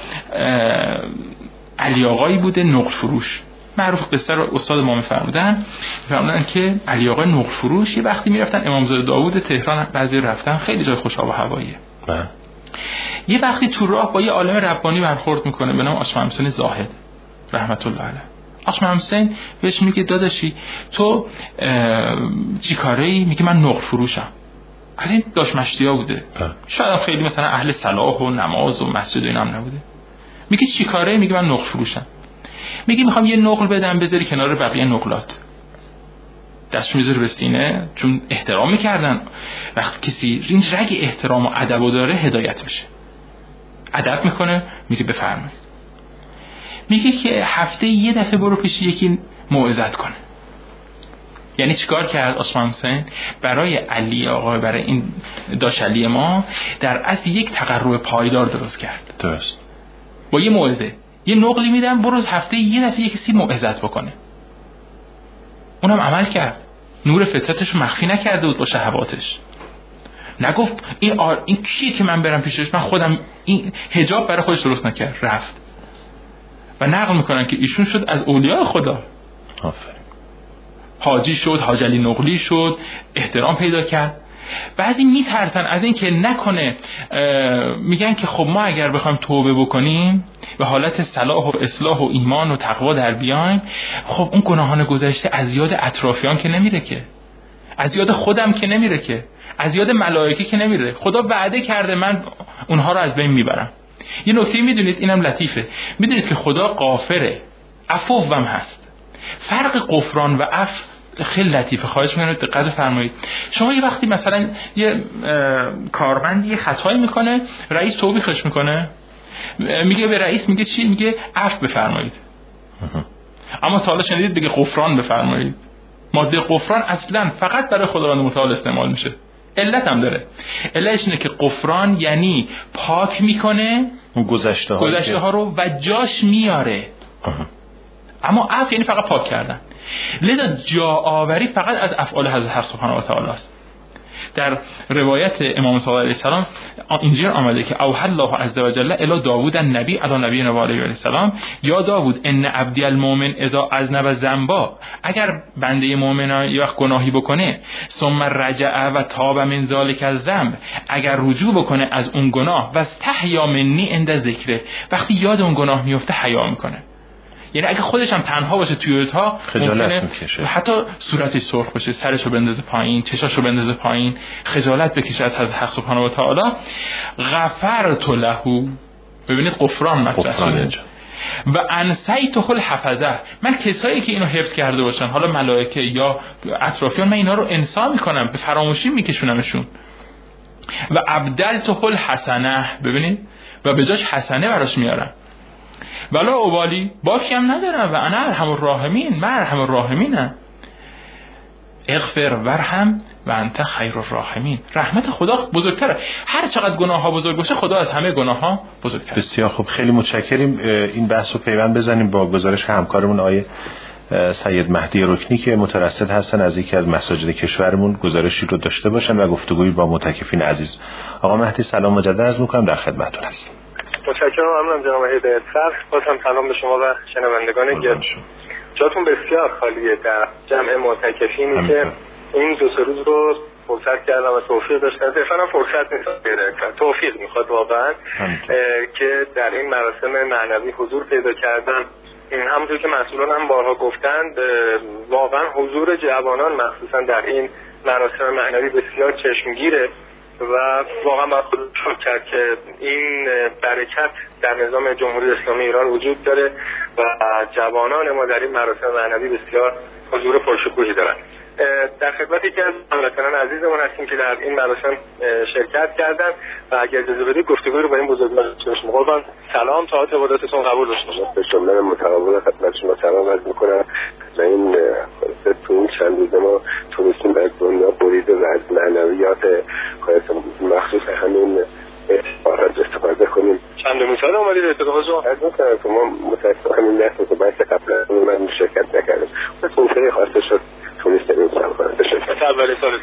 علی آقایی بوده نقل فروش، معروف قصه رو استاد ما می‌فرمودن می‌فرمودن که علی آقای نقل فروش یه وقتی میرفتن امامزاده داوود تهران، بعضی رفتن خیلی جای خوش آب و هواییه. یه وقتی تو راه با یه عالم ربانی برخورد میکنه به نام آقا محمد حسین زاهد رحمت الله علیه. آقا محمد حسین بهش میگه داداشی تو چی کاره‌ای؟ میگه من نقل فروشم. از این داش مشتیا بوده، شاید خیلی مثلا اهل صلاح و نماز و مسجد و اینا هم نبوده. میگه چی کاره؟ میگه من نقل فروشم. میگه میخوام یه نقل بدم بذاری کنار بقیه نقلات. دستش میذاره به سینه، چون احترام میکردن. وقتی کسی این رگ احترام و ادب داره هدایت میشه، ادب میکنه، میگه بفرمایید. میگه که هفته یه دفعه برو پیش یکی موعظت کنه. یعنی چیکار کرد عثمان حسین برای علی آقا، برای این داش علی ما در اصل یک تقرب پایدار درست کرد. درست. با یه موعظه، یه نقلی میدم برو هفته یه دفعه یک کسی موعظت بکنه. اونم عمل کرد، نور فطرتش مخفی نکرده بود با شهواتش. نگفت این آر... این کیه که من برم پیشش، من خودم این حجاب برای خودش درست نکرد، رفت و نقل میکنن که ایشون شد از اولیاء خدا. آفرین. حاجی شد، حاج علی نقلی شد، احترام پیدا کرد. بعضی میترسن از این که نکنه، میگن که خب ما اگر بخوایم توبه بکنیم به حالت صلاح و اصلاح و ایمان و تقوا در بیایم، خب اون گناهان گذشته از یاد اطرافیان که نمیره، که از یاد خودم که نمیره، که از یاد ملائکه که نمیره. خدا وعده کرده من اونها رو از بین میبرم. یه نکته میدونید، اینم لطیفه، میدونید که خدا غافره، عفو هم هست. فرق غفران و عفو خیلی لطیفه، خواهش میکنم دقت فرمایید. شما یه وقتی مثلا یه کارمند یه خطایی میکنه، رئیس توبیخش میکنه، میگه به رئیس میگه چی؟ میگه عفو بفرمایید. اما تا حالا شنیدید بگه غفران بفرمایید؟ ماده غفران اصلا فقط برای خداوند متعال استعمال میشه. علت هم داره. علتش اینه که غفران یعنی پاک میکنه اون گذشته ها گذشته ها رو و جاش میاره. اما عفو یعنی فقط پاک کردن. لذا جا آوری فقط از افعال حضرت حق سبحانه و تعالی است. در روایت امام صادق علیه السلام اینجور آمده که اوحی الله عز و جل الی داوود النبی علی نبی و علیه السلام، یا داوود ان عبدی المؤمن اذا اذنب ذنبا، اگر بنده مؤمن یک وقت گناهی بکنه، ثم رجع و تاب من ذلک الذنب، اگر رجوع بکنه از اون گناه، و استحیا منی عند ذکره، وقتی یاد اون گناه میفته حیا میکنه. یعنی اگه خودش هم تنها باشه توی اتاق، خجالت میکشه، حتی صورتش سرخ بشه، سرشو بندازه پایین، چشاشو بندازه پایین، خجالت بکشه از حضرت حق سبحانه و تعالی. غفرت له، ببینید غفران مطرح شده. و انسیته الحفظه، من کسایی که اینو حفظ کرده باشن، حالا ملائکه یا اطرافیان، من اینا رو انسا میکنم، به فراموشی میکشونمشون. و ابدلته الحسنه، ببینید، و به جاش حسنه براش میارم. ولا ابالی، باکی هم ندارم، و انا ارحم الراحمین، من ارحم الراحمینم. اغفر ورحم و انت خیر الراحمین. رحمت خدا بزرگتره. هر چقدر گناه ها بزرگ باشه، خدا از همه گناه ها بزرگتره. بسیار خوب، خیلی متشکریم. این بحث رو پیوند بزنیم با گزارش همکارمون آیه سید مهدی رکنی که مترصد هستن از یکی از مساجد کشورمون، گزارشی رو داشته باشن و گفتگویی با متکفین عزیز. آقا مهدی سلام مجدد عرض می‌کنم، در خدمتتون هستم. متشکرم. ممنونم جناب هدایت‌فر. بازم سلام به شما و شنوندگان گرامی. جاتون بسیار خالیه در جمع معتکفینی که این دو سه روز رو فرصت کردم و توفیق داشتم. اصلا فرصت نیست، توفیق میخواد واقعا که در این مراسم معنوی حضور پیدا کردن. همونطور که مسئولان هم بارها گفتند، واقعا حضور جوانان مخصوصا در این مراسم معنوی بسیار چشمگیره و واقعا باید خود شکر کرد که این برکت در نظام جمهوری اسلامی ایران وجود داره و جوانان ما در این مراسم معنوی بسیار حضور پرشکوهی دارند. در خدمت یکی از هموطنان عزیزمون هستیم که در این مراسم شرکت کردن و اگر اجازه بدید گفتگوی رو با این بزرگوار داشته قربان. سلام، تا عبادتتون قبول باشه. به شما متقابل خدمت شما سلام عرض می‌کنم. و این تو این چند روز ما تونستیم از دنیا بریده و از معنویات مخصوص همین اتفاقات استفاده کنیم. چند مثال اومدید اتفاقات رو از مثلا که ما متاسفانه همین نحن که باید قبلا من شرکت نکردم و توفیقی خواسته شد تونستم این سال کنم به شرکت. اولی سال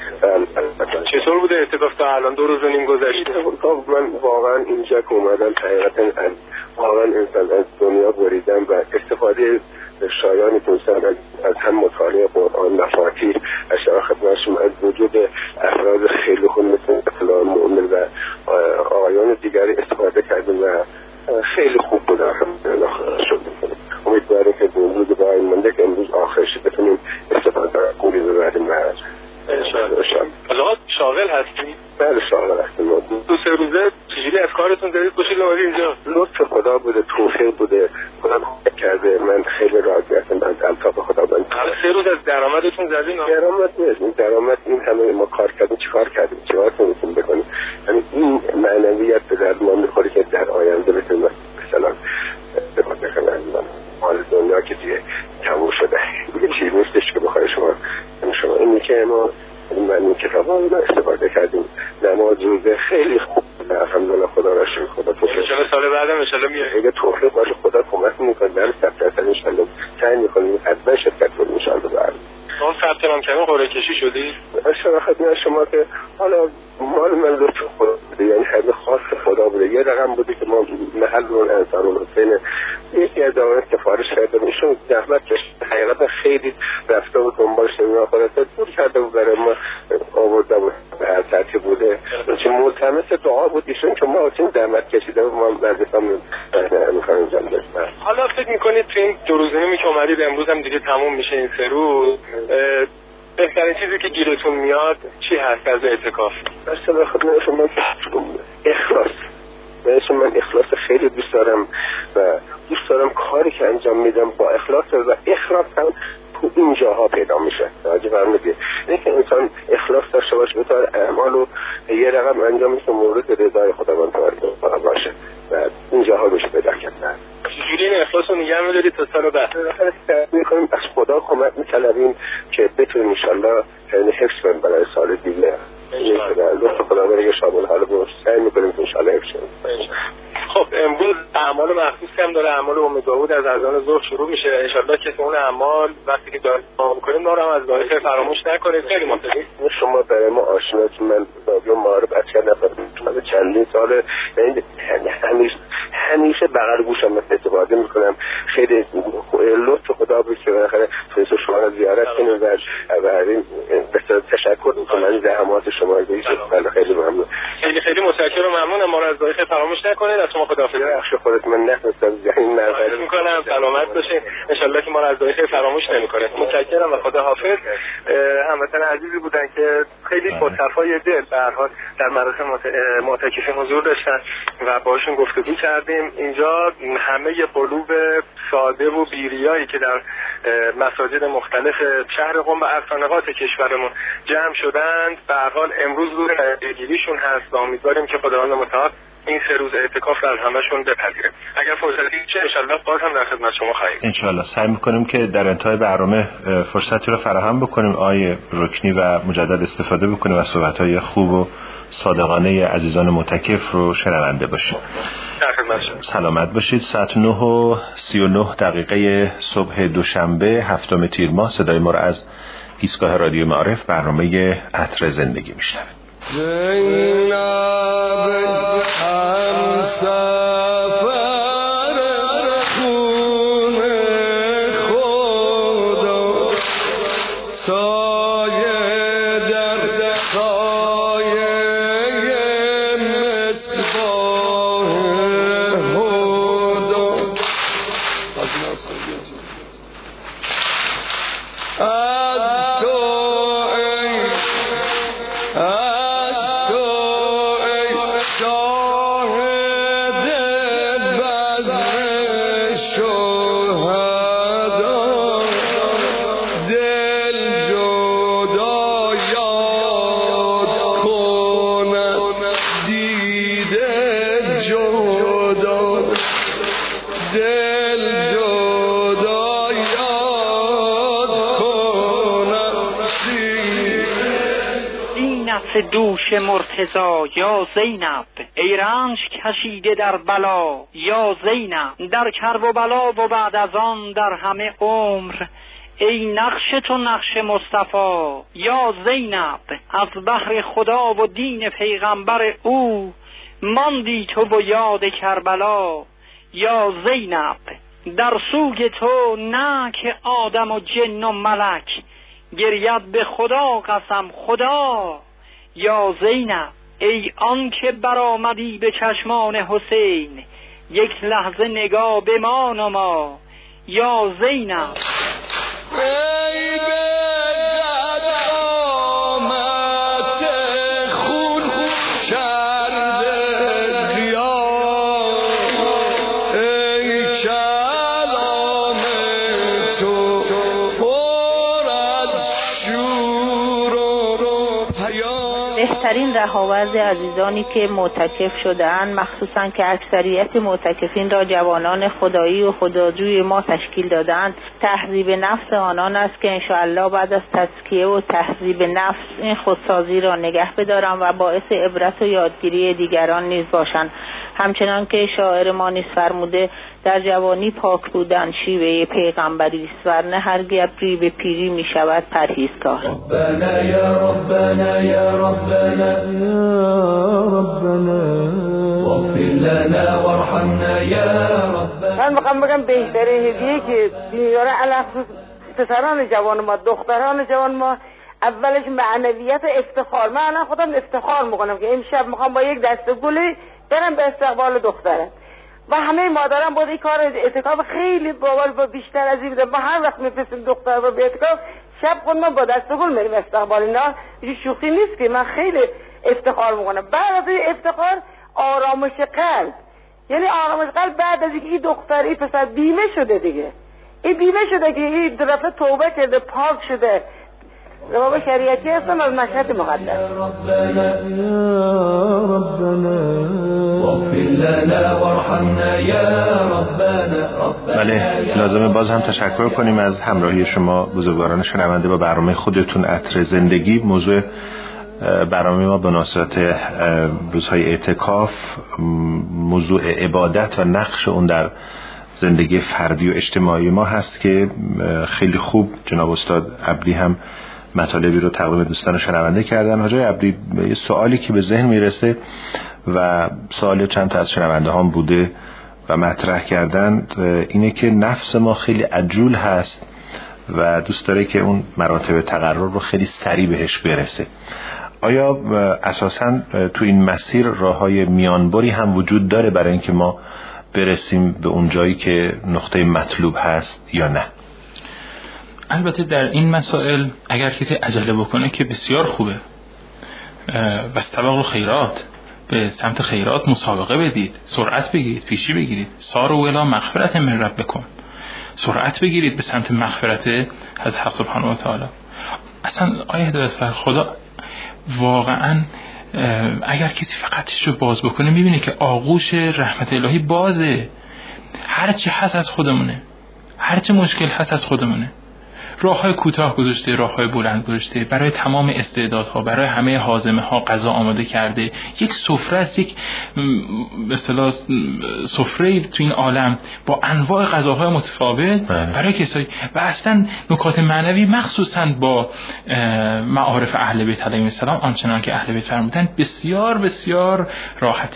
چطور بوده اتفاق تا الان دو روز و نیم گذشته؟ من واقعا اینجا که اومدم حقیقتا از واقعا انسان از دنیا بریدم و استفاده شایانی تونستم از, از هم مطالعه قرآن مفاتیح اشعار خدمتشون از وجود افراد خیلی خوب مثل اطلاع مؤمن و آقایان دیگری استفاده کردیم و خیلی خوب بود. الحمدلله شد میکنیم. امیدواریم که دو روز باید مونده که امروز آخرش بتونیم استفاده خوبی ببریم و آقا شاغل هستی؟ بله شاغل هستیم. دو سه روزه چجوری از کارتون دارید باشید اومدید اینجا؟ لطف خدا بوده، توفیق بوده، خدا کرده. من خیلی راضی هستم از الطاف خدا. من سه روز از درآمدتون زدین؟ درآمد نیست، این درآمد این همه ما کار کردیم، چیکار کردیم، چیکار کنیم بکنیم. یعنی این معنویت به درد ما میخوره که در آینده بتونیم مثلا استفاده کنیم. حال دنیا که دیگه تموم شده دیگه چیزی نیستش که بخوای شما شما اینی که ما من این کتاب ها رو استفاده کردیم. نماز روزه خیلی خوب بود، الحمدلله. خدا را شکر. خدا توفیق انشالله سال بعدم انشالله میاد. اگه توفیق باشه خدا کمک میکنه. در صد درصد انشالله سعی میکنیم حتما شرکت کنیم انشالله. بعد اون ثبت نام کردن قرعه کشی شدی؟ اشاره خدمت شما که حالا مال من لطف خدا بوده، یعنی خیلی خاص خدا بوده. یه رقم بودی که ما محل اون انسان حسین یکی از آن سفارش کردم، ایشون زحمت کشید، حقیقتا خیلی رفته بود دنبالش نمیدونم خودت دور کرده بود برای ما آورده بود به هر سطحی بوده چه ملتمس دعا بود ایشون که ما چون زحمت کشیده بود ما وظیفه‌مون می‌خوایم انجام بدیم. حالا فکر می‌کنید تو این دو روزه که اومدید امروز هم دیگه تموم میشه این سه روز، بهترین چیزی که گیرتون میاد چی هست از اعتکاف؟ اصلا خدمت شما اخلاص. مثلا من اخلاص خیلی دوست دارم و دوست دارم کاری که انجام میدم با اخلاص و اخلاص هم تو این جاها پیدا میشه. راجع فرمودید اینکه انسان اخلاص داشته باشه بتونه اعمالو یه رقم انجام بده مورد رضای خداوند باشه و این جاها بشه پیدا کردن. چجوری این اخلاص رو نگه می‌دارید تا سال بعد؟ می‌خوایم از خدا کمک می‌طلبیم که بتونیم ان شاءالله یعنی حفظ کنیم برای سال دیگه. لطف خدا برای شامل حال باشه. سعی می‌کنیم ان شاءالله حفظ کنیم. خب امروز اعمال مخصوصی هم داره، اعمال ام داوود از اذان ظهر شروع میشه. ان شاءالله که اون اعمال وقتی که داریم می‌کنیم ما رو هم از ظاهر فراموش نکنید. خیلی متشکرم. شما برای ما آشناست، من بابی معارف از چند نفر چندین سال یعنی همیشه همیشه بغل گوشم استفاده میکنم. خیلی لطف خدا بود که بالاخره تونستم شما رو زیارت کنیم و به تشکر میکنم از زحمات شما رو بهش خیلی ممنون. خیلی خیلی متشکرم و ممنونم. ما رو از ذائقه فراموش نکنید. از شما خداحافظی. بخش خودت من نخواستم زمین نظر میکنم. سلامت باشین. ان شاءالله که ما رو از ذائقه فراموش نمیکنید. متشکرم و خداحافظ. هموطن عزیزی بودن که خیلی با صفای دل به هر حال در مراسم معتکفین حضور داشتن و باشون گفتگو کردیم. اینجا همه قلوب ساده و بیریایی که در مساجد مختلف شهر قم و افسانه‌هات کشورمون جمع شدند به هر حال امروز روز نتیجه‌گیریشون هست و امیدواریم که خداوند متعال این سه روز اعتکاف رو از همشون بپذیره. اگر فرصتی چه انشالله باز هم در خدمت شما خواهیم. انشالله سعی میکنیم که در انتهای برنامه فرصتی رو فراهم بکنیم آقای رکنی و مجدد استفاده بکنیم و صحبت‌های خوب و صادقانه عزیزان معتکف رو شنونده باشیم. سلامت باشید. ساعت نه و سی و نه دقیقه صبح دوشنبه هفتم تیر ماه صدای ما رو از ایستگاه رادیو معارف برنامه عطر زندگی میشنوید. دوش مرتضا یا زینب، ای رنج کشیده در بلا یا زینب، در کرب و بلا و بعد از آن در همه عمر، ای نقش تو نقش مصطفی یا زینب، از بحر خدا و دین پیغمبر او ماندی تو و یاد کربلا یا زینب، در سوگ تو نه که آدم و جن و ملک، گرید به خدا قسم خدا یا زینب، ای آن که برآمدی به چشمان حسین، یک لحظه نگاه به ما نما یا زینب. ای بگد آمد خون کرده دیار، ای کلام تو پر از شور و پیام. بهترین رهاورد عزیزانی که معتکف شده‌اند، مخصوصا که اکثریت معتکفین را جوانان خدایی و خداجوی ما تشکیل دادند، تهذیب نفس آنان است که انشاءالله بعد از تزکیه و تهذیب نفس این خودسازی را نگه بدارند و باعث عبرت و یادگیری دیگران نیز باشند. همچنان که شاعر ما نیز فرموده در جوانی پاک بودن شیوه پیغمبری است، ورنه هر گبری به پیری می شود پرهیزکار. ربنا یا ربنا یا ربنا یا ربنا واغفر لنا وارحمنا یا رب. من میخوام بگم بهترین هدیه که بیاره علاوه پسران جوان ما دختران جوان ما اولش معنویت افتخار. من الان خودم افتخار میکنم که امشب میخوام با یک دسته گلی برم به استقبال دخترم و همه مادران بود این کار اعتکاف خیلی باور با بیشتر از این بده. ما هر وقت میفرستیم دختر رو به اعتکاف شب خودم با دسته گل میریم استقبال. اینا این شوخی نیست که من خیلی افتخار میکنم. بعد از این افتخار آرامش قلب، یعنی آرامش قلب بعد از اینکه این دختر این پسر بیمه شده دیگه، این بیمه شده که این دفعه توبه کرده پاک شده رواب شریعتی هستم از مشهد مقدس. یا ربنا واغفر لنا وارحمنا یا ربنا. بله، لازمه باز هم تشکر کنیم از همراهی شما بزرگواران شنونده با برنامه خودتون عطر زندگی. موضوع برنامه ما به مناسبت روزهای اعتکاف موضوع عبادت و نقش اون در زندگی فردی و اجتماعی ما هست که خیلی خوب جناب استاد عبدی هم مطالبی رو تقدیم دوستان شنونده کردن. حاجی عبدی، یه سوالی که به ذهن میرسه و سوال چند تا از شنونده هم بوده و مطرح کردن اینه که نفس ما خیلی عجول هست و دوست داره که اون مراتب تقرر رو خیلی سریع بهش برسه. آیا اساساً تو این مسیر راههای میانبری هم وجود داره برای اینکه ما برسیم به اون جایی که نقطه مطلوب هست یا نه؟ البته در این مسائل اگر کسی عجله بکنه که بسیار خوبه و استباق خیرات، به سمت خیرات مسابقه بدید، سرعت بگیرید، پیشی بگیرید. سار و الی مغفرت من ربکم، سرعت بگیرید به سمت مغفرت از حق سبحانه و تعالی. اصلا آیه هدایت فر خدا واقعا اگر کسی فقطش رو باز بکنه میبینه که آغوش رحمت الهی بازه. هرچی هست از خودمونه، هرچی مشکل هست از خودمونه. راه های کوتاه گذاشته، راه های بلند گذاشته، برای تمام استعدادها، برای همه هاضمه ها غذا آماده کرده. یک سفره است، یک به اصطلاح سفره تو این عالم با انواع غذاهای متفاوت برای کسایی و اصلا نکات معنوی مخصوصا با معارف اهل بیت علیهم السلام آنچنان که اهل بیت فرمودن بسیار بسیار راحته.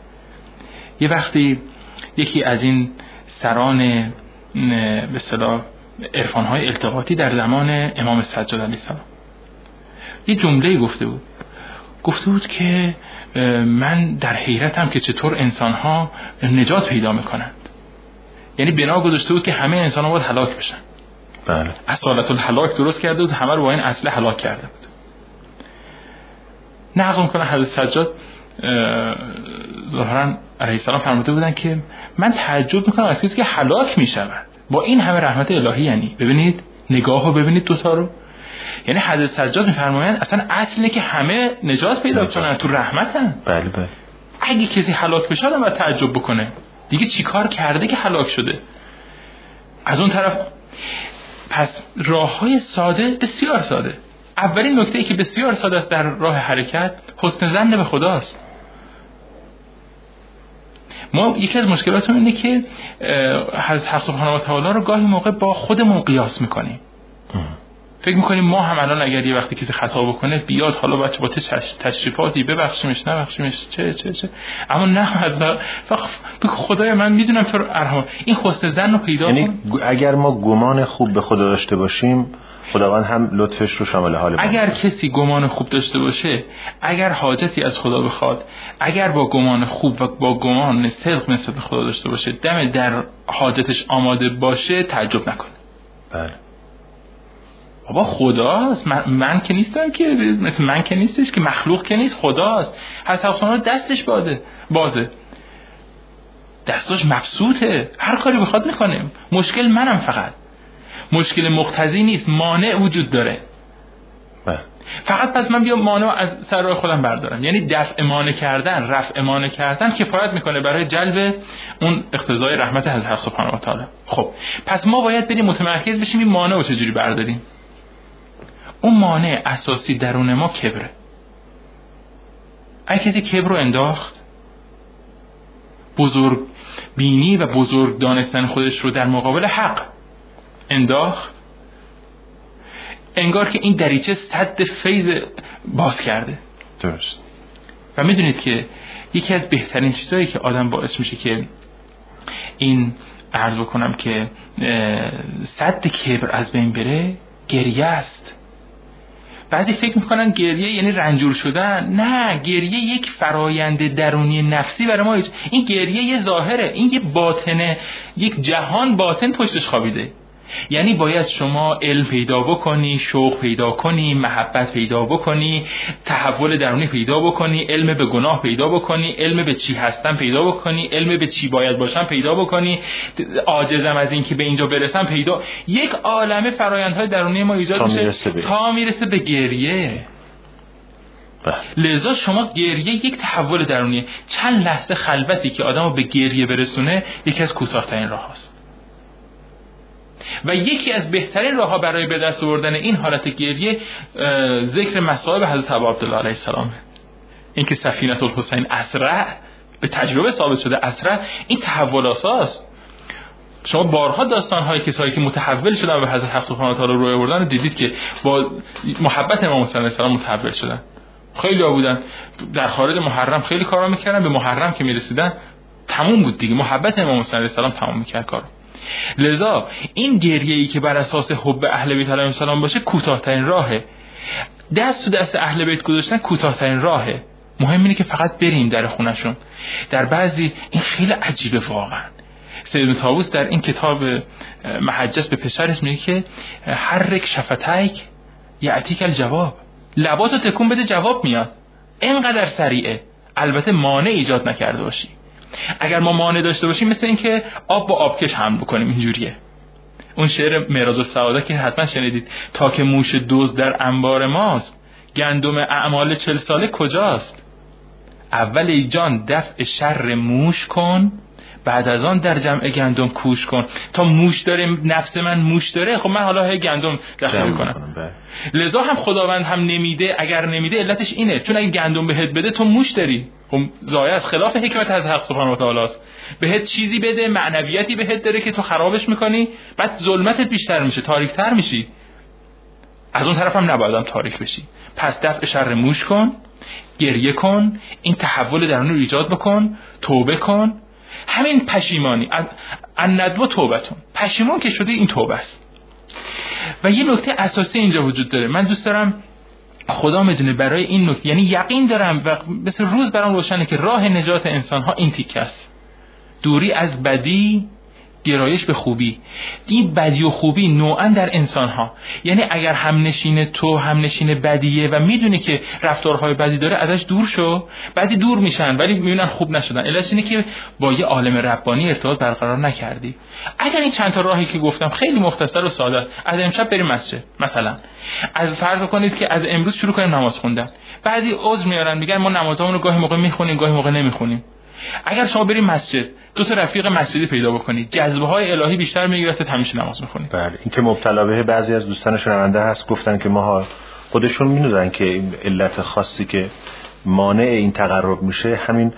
یه وقتی یکی از این سران به اصطلاح عرفان‌های التقاطی در زمان امام سجاد علیه السلام یه جمله گفته بود گفته بود که من در حیرتم که چطور انسان‌ها نجات پیدا میکنند. یعنی بنا گذاشته بود که همه انسان‌ها باید هلاک بشن. بله. اصالت الهلاک درست کرده بود، همه رو با این اصل هلاک کرده بود. نقل میکنه حضرت سجاد ظاهراً علیه السلام فرموده بودن که من تعجب میکنم از کسی که هلاک میشود با این همه رحمت الهی. یعنی ببینید نگاهو ببینید دو تا رو، یعنی حضرت سجاد میفرمایند اصلا اصله که همه نجات پیدا کنن، تو رحمتن. بله بله. اگه کسی هلاک بشه آدم باید تعجب بکنه دیگه چیکار کرده که هلاک شده. از اون طرف پس راههای ساده بسیار ساده. اولین نکته ای که بسیار ساده است در راه حرکت حسن ظن به خداست. ما یکی از مشکلاتمون اینه که حضرت حق سبحانه و تعالی رو گاهی موقع با خودمون قیاس میکنیم. فکر میکنیم ما هم الان اگر یه وقتی کسی خطا بکنه بیاد حالا بچه با تشریفاتی ببخشیمش نبخشیمش چه چه چه اما نه حضرت فقط خدای من میدونم تو ارحم. این حسن ظن رو پیدا یعنی اگر ما گمان خوب به خدا داشته باشیم خداوند هم لطفش رو شامل حال ما. اگر کسی گمان خوب داشته باشه، اگر حاجتی از خدا بخواد، اگر با گمان خوب و با گمان صدق نسبت به خدا داشته باشه، دم در حاجتش آماده باشه، تعجب نکنه. بله. بابا خداست، من, من که نیستم که مثل من که نیستش که مخلوق که نیست، خداست. حضرت سبحانه دستش باده بازه، دستش مبسوطه، هر کاری بخواد میکنه. مشکل منم، فقط مشکل مقتضی نیست، مانع وجود داره. بله. فقط پس من بیام مانع از سر راه خودم بردارم. یعنی دفع مانع کردن، رفع مانع کردن کفایت میکنه برای جلب اون اقتضای رحمت از حق سبحانه و تعالی. خب پس ما باید بریم متمرکز بشیم این مانع رو چجوری برداریم. اون مانع اساسی درون ما کبره. اگه کسی کبر رو انداخت، بزرگ بینی و بزرگ دانستن خودش رو در مقابل حق انداخت، انگار که این دریچه سد فیض باز کرده. درست. و میدونید که یکی از بهترین چیزایی که آدم باعث میشه که این عرض بکنم که سد کبر از بین بره گریه است. بعضی فکر میکنن گریه یعنی رنجور شدن. نه، گریه یک فرایند درونی نفسی برای ما. این گریه یه ظاهره، این یه باطنه، یک جهان باطن پشتش خوابیده. یعنی باید شما علم پیدا بکنی، شوق پیدا کنی، محبت پیدا بکنی، تحول درونی پیدا بکنی، علم به گناه پیدا بکنی، علم به چی هستم پیدا بکنی، علم به چی باید باشم پیدا بکنی، عاجزم از این که به اینجا برسم پیدا. یک عالمه فرآیندهای درونی ما ایجاد میشه تا میرسه به گریه. لذا شما گریه یک تحول درونیه. چند لحظه خلوتی که آدمو به گریه برسونه یکی از کوتاه‌ترین راه‌هاست. و یکی از بهترین راه‌ها برای به دست آوردن این حالت گریه ذکر مصائب حضرت ابو عبدالله علیه السلام. اینکه سفینه الحسین اسرع به تجربه ثابت شده، اسرع این تحول اساس. شما بارها داستان‌های کسایی که متحول شدن به حضرت حق سبحانه و تعالی روی آوردن دیدید که با محبت امام حسین علیه السلام متحول شدن. خیلی ها بودن در خارج محرم خیلی کارا می‌کردن، به محرم که می‌رسیدن تموم بود دیگه، محبت امام حسین علیه السلام تمام می‌کرد کارو. لذا این گریه‌ای که بر اساس حب اهل بیت علیهم السلام باشه کوتاه‌ترین راهه. دست تو دست اهل بیت گذاشتن کوتاه‌ترین راهه. مهم اینه که فقط بریم در خونه‌شون. در بعضی این خیلی عجیبه واقعا. سید طاووس در این کتاب محجج به پسرش میگه که حرک شفتیک یاتیک الجواب، لباتو تکون بده جواب میاد. اینقدر سریعه. البته مانع ایجاد نکرده باشی. اگر ما مانع داشته باشیم مثل این که آب با آبکش حمل بکنیم، اینجوریه. اون شعر معراج السعاده که حتما شنیدید، تا که موش دوز در انبار ماست، گندم اعمال چل ساله کجاست؟ اول ای جان دفع شر موش کن، بعد از آن در جمع گندم کوش کن. تا موش داره، نفس من موش داره، خب من حالا هی گندم دخل میکنم. لذا هم خداوند هم نمیده، اگر نمیده علتش اینه، چون اگه گندم بهت بده تو موش داری. خب زایت خلاف حکمت از حق سبحانه و تعالی است. بهت چیزی بده، معنویاتی بهت داره که تو خرابش میکنی، بعد ظلمتت بیشتر میشه، تاریک‌تر میشی. از اون طرف هم نباید تاریک بشی. پس دفع شر موش کن، گریه کن، این تحول درونی رو ایجاد بکن، توبه کن. همین پشیمانی، الندوا توبتون، پشیمان که شده این توبه است. و یه نکته اساسی اینجا وجود داره، من دوست دارم خدا میدونه برای این نکته، یعنی یقین دارم و مثل روز برام روشنه که راه نجات انسان ها این تیکه است: دوری از بدی، گرایش به خوبی. این بدی و خوبی نوعا در انسان ها، یعنی اگر هم نشین تو هم نشین بدیه و میدونه که رفتارهای بدی داره، ازش دور شو. بعدی دور میشن ولی میبینن خوب نشدن، علتش اینه که با یه عالم ربانی ارتباط برقرار نکردی. اگر این چند تا راهی که گفتم خیلی مختصر و ساده است، از امشب بریم مسجد مثلا، از فرض کنید که از امروز شروع کنیم نماز خوندن. بعضی عذر میارن میگن ما نمازامون رو گاهی موقع میخونیم گاهی موقع نمیخونیم. اگر شما بریم مسجد، دو تا رفیق مسجدی پیدا بکنید، جذبه های الهی بیشتر میگیره تا همیشه نماز میخونید. بله، این که مبتلا به بعضی از دوستان شنونده هست گفتن که ماها خودشون میدونن که این علت خاصی که مانع این تقرب میشه همین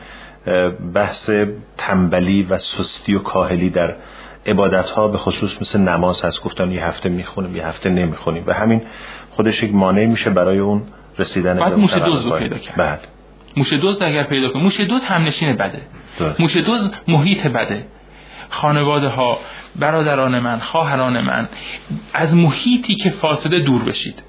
بحث تنبلی و سستی و کاهلی در عبادت ها به خصوص مثل نماز هست. گفتن یه هفته میخونیم یه هفته نمیخونیم و همین خودش یک مانع میشه برای اون رسیدن به موش دوز پیدا کرد. بله، موش دوز اگر پیدا کنه، موش دوز هم نشین بده، موش دوز محیط بده. خانواده ها، برادران من، خواهران من، از محیطی که فاسده دور بشید.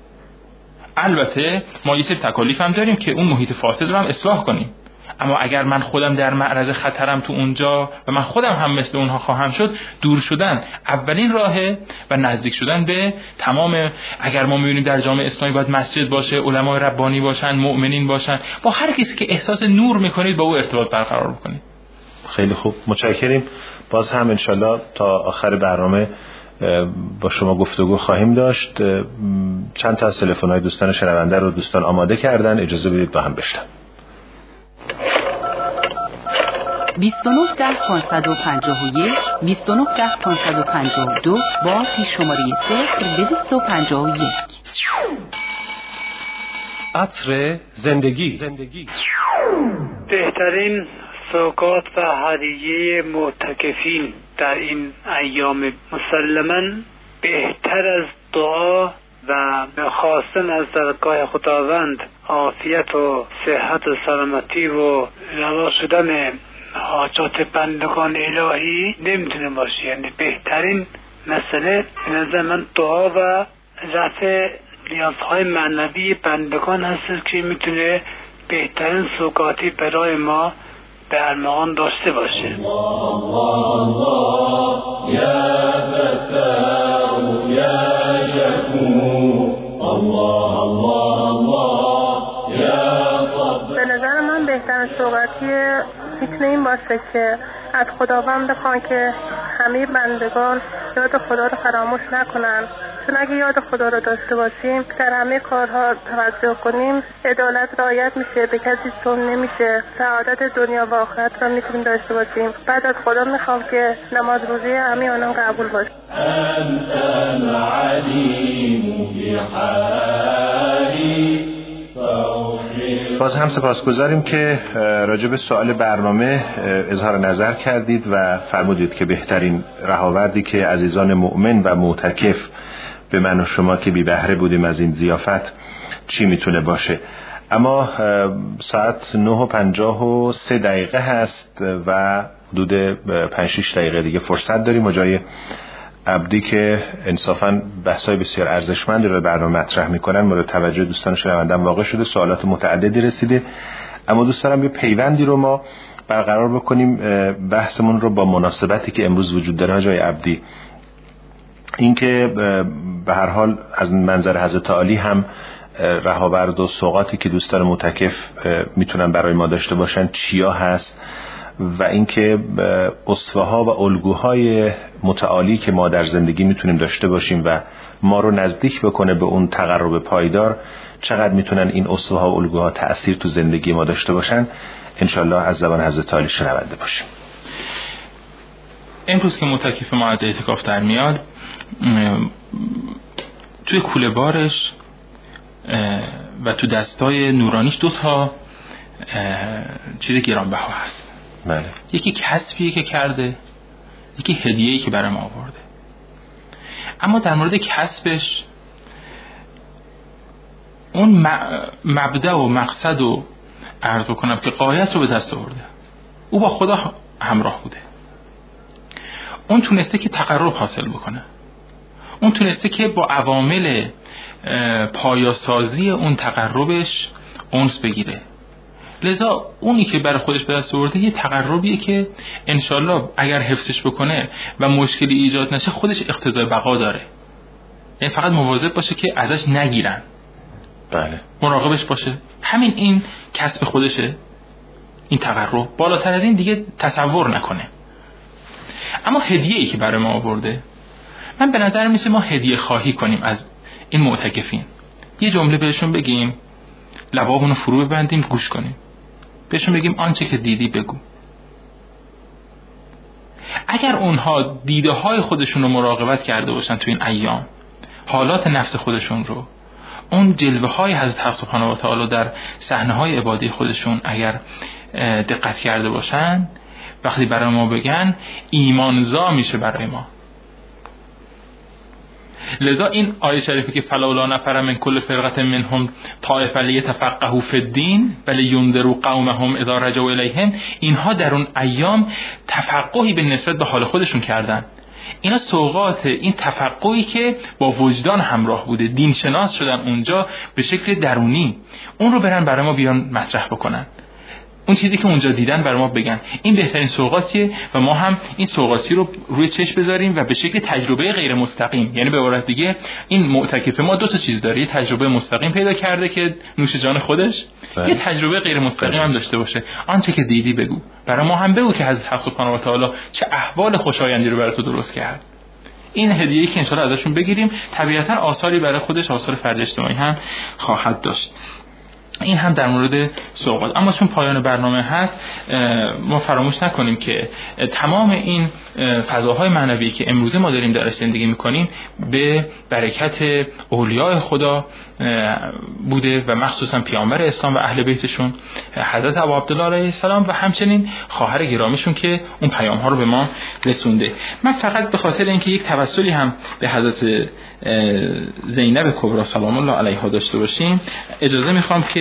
البته ما یه سری تکالیف هم داریم که اون محیط فاسد رو هم اصلاح کنیم، اما اگر من خودم در معرض خطرم تو اونجا و من خودم هم مثل اونها خواهم شد، دور شدن اولین راهه و نزدیک شدن به تمام. اگر ما می‌بینیم در جامعه اسلامی باید مسجد باشه، علمای ربانی باشن، مؤمنین باشن، با هر کسی که احساس نور میکنید با او ارتباط برقرار بکنید. خیلی خوب، متشکریم. باز هم انشالله تا آخر برنامه با شما گفتگو خواهیم داشت. چند تا از تلفن‌های دوستان شنونده رو دوستان آماده کردن، اجازه بدید با هم بشنویم. بیست و نه ده پانصد و پنجاه و یک بیست و نه ده پانصد و پنجاه و دو با پیش شماره صفر دویست و پنجاه و یک. عطر زندگی. بهترین سوگات و هدیه معتکفین در این ایام مسلماً بهتر از دعا و خواستن از درگاه خداوند عافیت و صحت و سلامتی و روا شدن حاجات بندگان الهی نمیتونه باشه. یعنی بهترین مسئله به نظر من دعا و رفع نیازهای معنوی بندگان هست که میتونه بهترین سوگاتی برای ما به ارمغان داشته باشه. به نظر من بهترین سوگاتی میتونه این باشه که از خداوند بخوان که همه بندگان یاد خدا رو فراموش نکنن، چون اگه یاد خدا رو داشته باشیم در همه کارها توجه کنیم عدالت رعایت میشه، به کسی ظلم نمیشه، سعادت دنیا و آخرت رو میتونیم داشته باشیم. بعد از خدا میخوام که نماز روزه همه آنان قبول باشه. انت العلیم بحالی. باز هم سپاسگزاریم که راجع به سوال برنامه اظهار نظر کردید و فرمودید که بهترین رهاوردی که عزیزان مؤمن و معتکف به من و شما که بی بهره بودیم از این ضیافت چی میتونه باشه. اما ساعت نه و پنجاه و سه دقیقه هست و حدود پنج شش دقیقه دیگه فرصت داریم و جای عبدی که انصافاً بحثای بسیار ارزشمندی رو برنامه مطرح میکنن مورد توجه دوستان شنوندم واقع شده. سوالات متعددی رسیده، اما دوست دارم یه پیوندی رو ما برقرار بکنیم بحثمون رو با مناسبتی که امروز وجود داره. جای عبدی این که به هر حال از منظر حضرت عالی هم رهاورد و سوغاتی که دوستان معتکف میتونن برای ما داشته باشن چیا هست و اینکه اسوه‌ها و الگوهای متعالی که ما در زندگی میتونیم داشته باشیم و ما رو نزدیک بکنه به اون تقرب پایدار، چقدر میتونن این اسوه‌ها و الگوها تأثیر تو زندگی ما داشته باشن، انشالله از زبان حضرت عالی شنونده باشیم. امروز که معتکف ما از اعتکاف در میاد، توی کوله بارش و تو دستای نورانیش دو تا چیز گرانبها هست. بله. یکی کسبیه که کرده، یکی هدیه‌ای که برام آورده. اما در مورد کسبش اون مبدأ و مقصد رو عرض کنم که غایت رو به دست آورده. او با خدا همراه بوده. اون تونسته که تقرب حاصل بکنه. اون تونسته که با عوامل پایاسازی اون تقربش اونس بگیره. لذا اونی که برای خودش به دست آورده یه تقربیه که انشالله اگر حفظش بکنه و مشکلی ایجاد نشه خودش اقتضای بقا داره. یعنی فقط مواظب باشه که ازش نگیرن. بله. مراقبش باشه. همین این کسب خودشه، این تقرب. بالاتر از این دیگه تصور نکنه. اما هدیه‌ای که برای ما آورده، من به نظر میسه ما هدیه خواهی کنیم از این معتکفین. یه جمله بهشون بگیم، لبابونو فرو ببندیم، گوش کنیم. بهشون بگیم آنچه که دیدی بگو. اگر اونها دیده های خودشون رو مراقبت کرده باشن تو این ایام، حالات نفس خودشون رو، اون جلوه های حضرت حق سبحانه و تعالی در صحنه های عبادی خودشون اگر دقت کرده باشن، وقتی برای ما بگن ایمانزا میشه برای ما. لذا این آیه شریفه که فلولا نفر من کل فرقه منهم طائفه لیتفقهوا فی الدین ولینذروا قومهم اذا رجعوا الیهم، اینها در اون ایام تفقهی به نسبت به حال خودشون کردن. اینا سوغات این تفقهی که با وجدان همراه بوده، دین شناس شدن اونجا به شکل درونی، اون رو برن برای ما بیان مطرح بکنن، اون چیزی که اونجا دیدن برای ما بگن. این بهترین سوغاتیه و ما هم این سوغاتی رو روی چشم بذاریم و به شکل تجربه غیر مستقیم، یعنی به عبارت دیگه این معتکف ما دو تا چیز داره، یه تجربه مستقیم پیدا کرده که نوش جان خودش، بله. یه تجربه غیر مستقیم هم داشته باشه. آنچه که دیدی بگو، برای ما هم بگو که حضرت حق سبحانه و تعالی چه احوال خوشایندی رو برای تو درست کرد. این هدیه‌ای که ان شاءالله ازشون بگیریم، طبیعتا آثاری برای خودش، آثار فرد اجتماعی هم خواهد داشت. این هم در مورد سوغات. اما چون پایان برنامه هست، ما فراموش نکنیم که تمام این فضاهای معنوی که امروزه ما داریم درش زندگی میکنیم به برکت اولیاء خدا بوده و مخصوصا پیامبر اسلام و اهل بیتشون حضرت ابو عبدالله علیه السلام و همچنین خواهر گرامیشون که اون پیام ها رو به ما رسونده. من فقط به خاطر اینکه یک توسلی هم به حضرت زینب کبرا سلام الله علیها داشته باشیم، اجازه میخوام که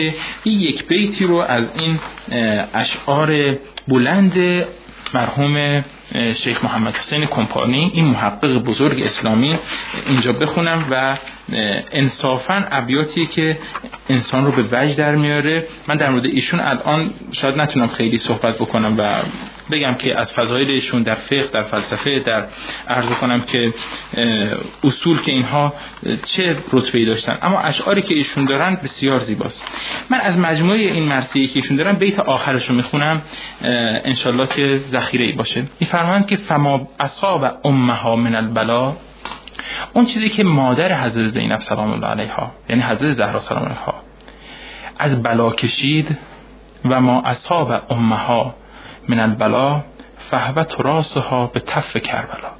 که یک بیتی رو از این اشعار بلند مرحوم شیخ محمد حسین کمپانی، این محقق بزرگ اسلامی، اینجا بخونم و انصافاً ابیاتی که انسان رو به وجد در میاره. من در مورد ایشون الان شاید نتونم خیلی صحبت بکنم و بگم که از فضایل ایشون در فقه، در فلسفه، در عرض کنم که اصول که اینها چه رتبه‌ای داشتن، اما اشعاری که ایشون دارن بسیار زیباست. من از مجموعه این مرثیه‌ای که ایشون دارن بیت آخرش رو میخونم انشالله که ذخیره‌ای باشه. میفرمایند که فما اصاب امها من البلا، اون چیزی که مادر حضرت زینب سلام الله علیها، یعنی حضرت زهرا سلام الله علیها، از بلا کشید، و ما اصاب امها من البلا فهو تراثها به تف کربلا.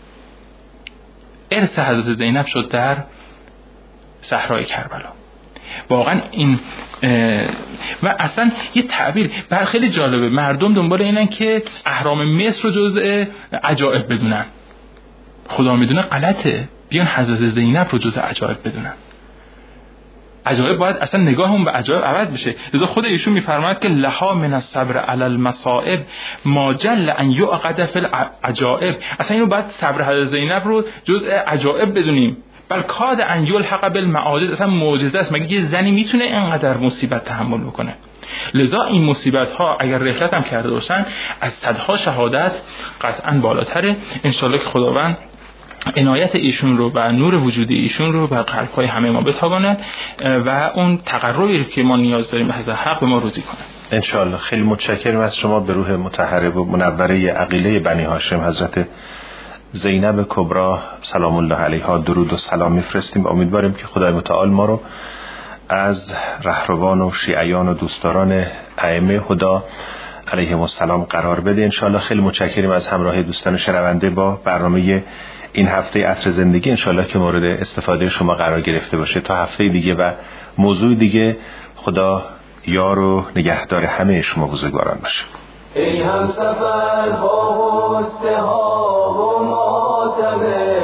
ارث حضرت زینب شد در صحرای کربلا. واقعا این و اصلا یه تعبیر بر خیلی جالبه، مردم دنبال اینن که اهرام مصر رو جزء عجائب بدونن. خدا میدونه غلطه، بیان حضرت زینب رو جزء عجائب بدونن. عجایب باید اصلا نگاهمون به عجایب عوض بشه. لذا خود ایشون میفرماید که لها من الصبر علی المصائب ما جل ان یعقد فی العجائب. اصلا اینو باید صبر حضرت زینب رو جزء عجایب بدونیم. بل کاد ان یلحق بالمعاجز، اصلا معجزه است. مگه یه زنی میتونه اینقدر مصیبت تحمل بکنه؟ لذا این مصیبت ها اگر رحلت هم کرده باشن از صدها شهادت قطعا بالاتره. انشالله که خداوند عنایت ایشون رو و نور وجودی ایشون رو بر قلب‌های همه ما بتاباند و اون تقربی که ما نیاز داریم به حضرت حق به ما روزی کنه انشالله. خیلی متشکرم از شما. به روح مطهره و منوره عقیله بنی هاشم حضرت زینب کبرا سلام الله علیها درود و سلام میفرستیم. امیدواریم که خدای متعال ما رو از رهروان و شیعیان و دوستداران ائمه هدا علیهم السلام قرار بده انشالله. خیلی متشکرم از همراهی دوستان شنونده با برنامه این هفته عطر زندگی. انشالله که مورد استفاده شما قرار گرفته باشه. تا هفته دیگه و موضوع دیگه، خدا یار و نگهدار همه شما بزرگواران باشه. ای هم سفر با غصه ها و ماتمش،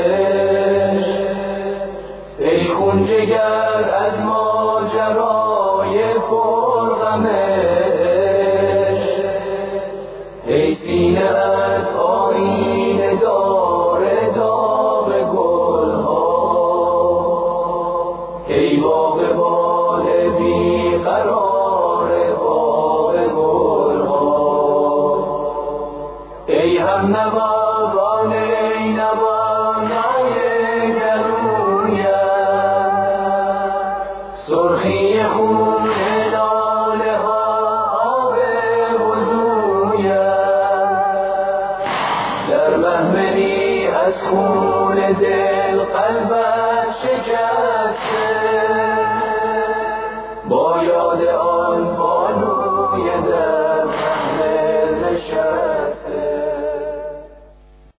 ای خون جگر از ماجرای پرغمش، ای سینه از آینه دار داغ گلها، ای باغبان بی قرار باغ گلها، ای هم نواران ای نوارای درویم، سرخی خون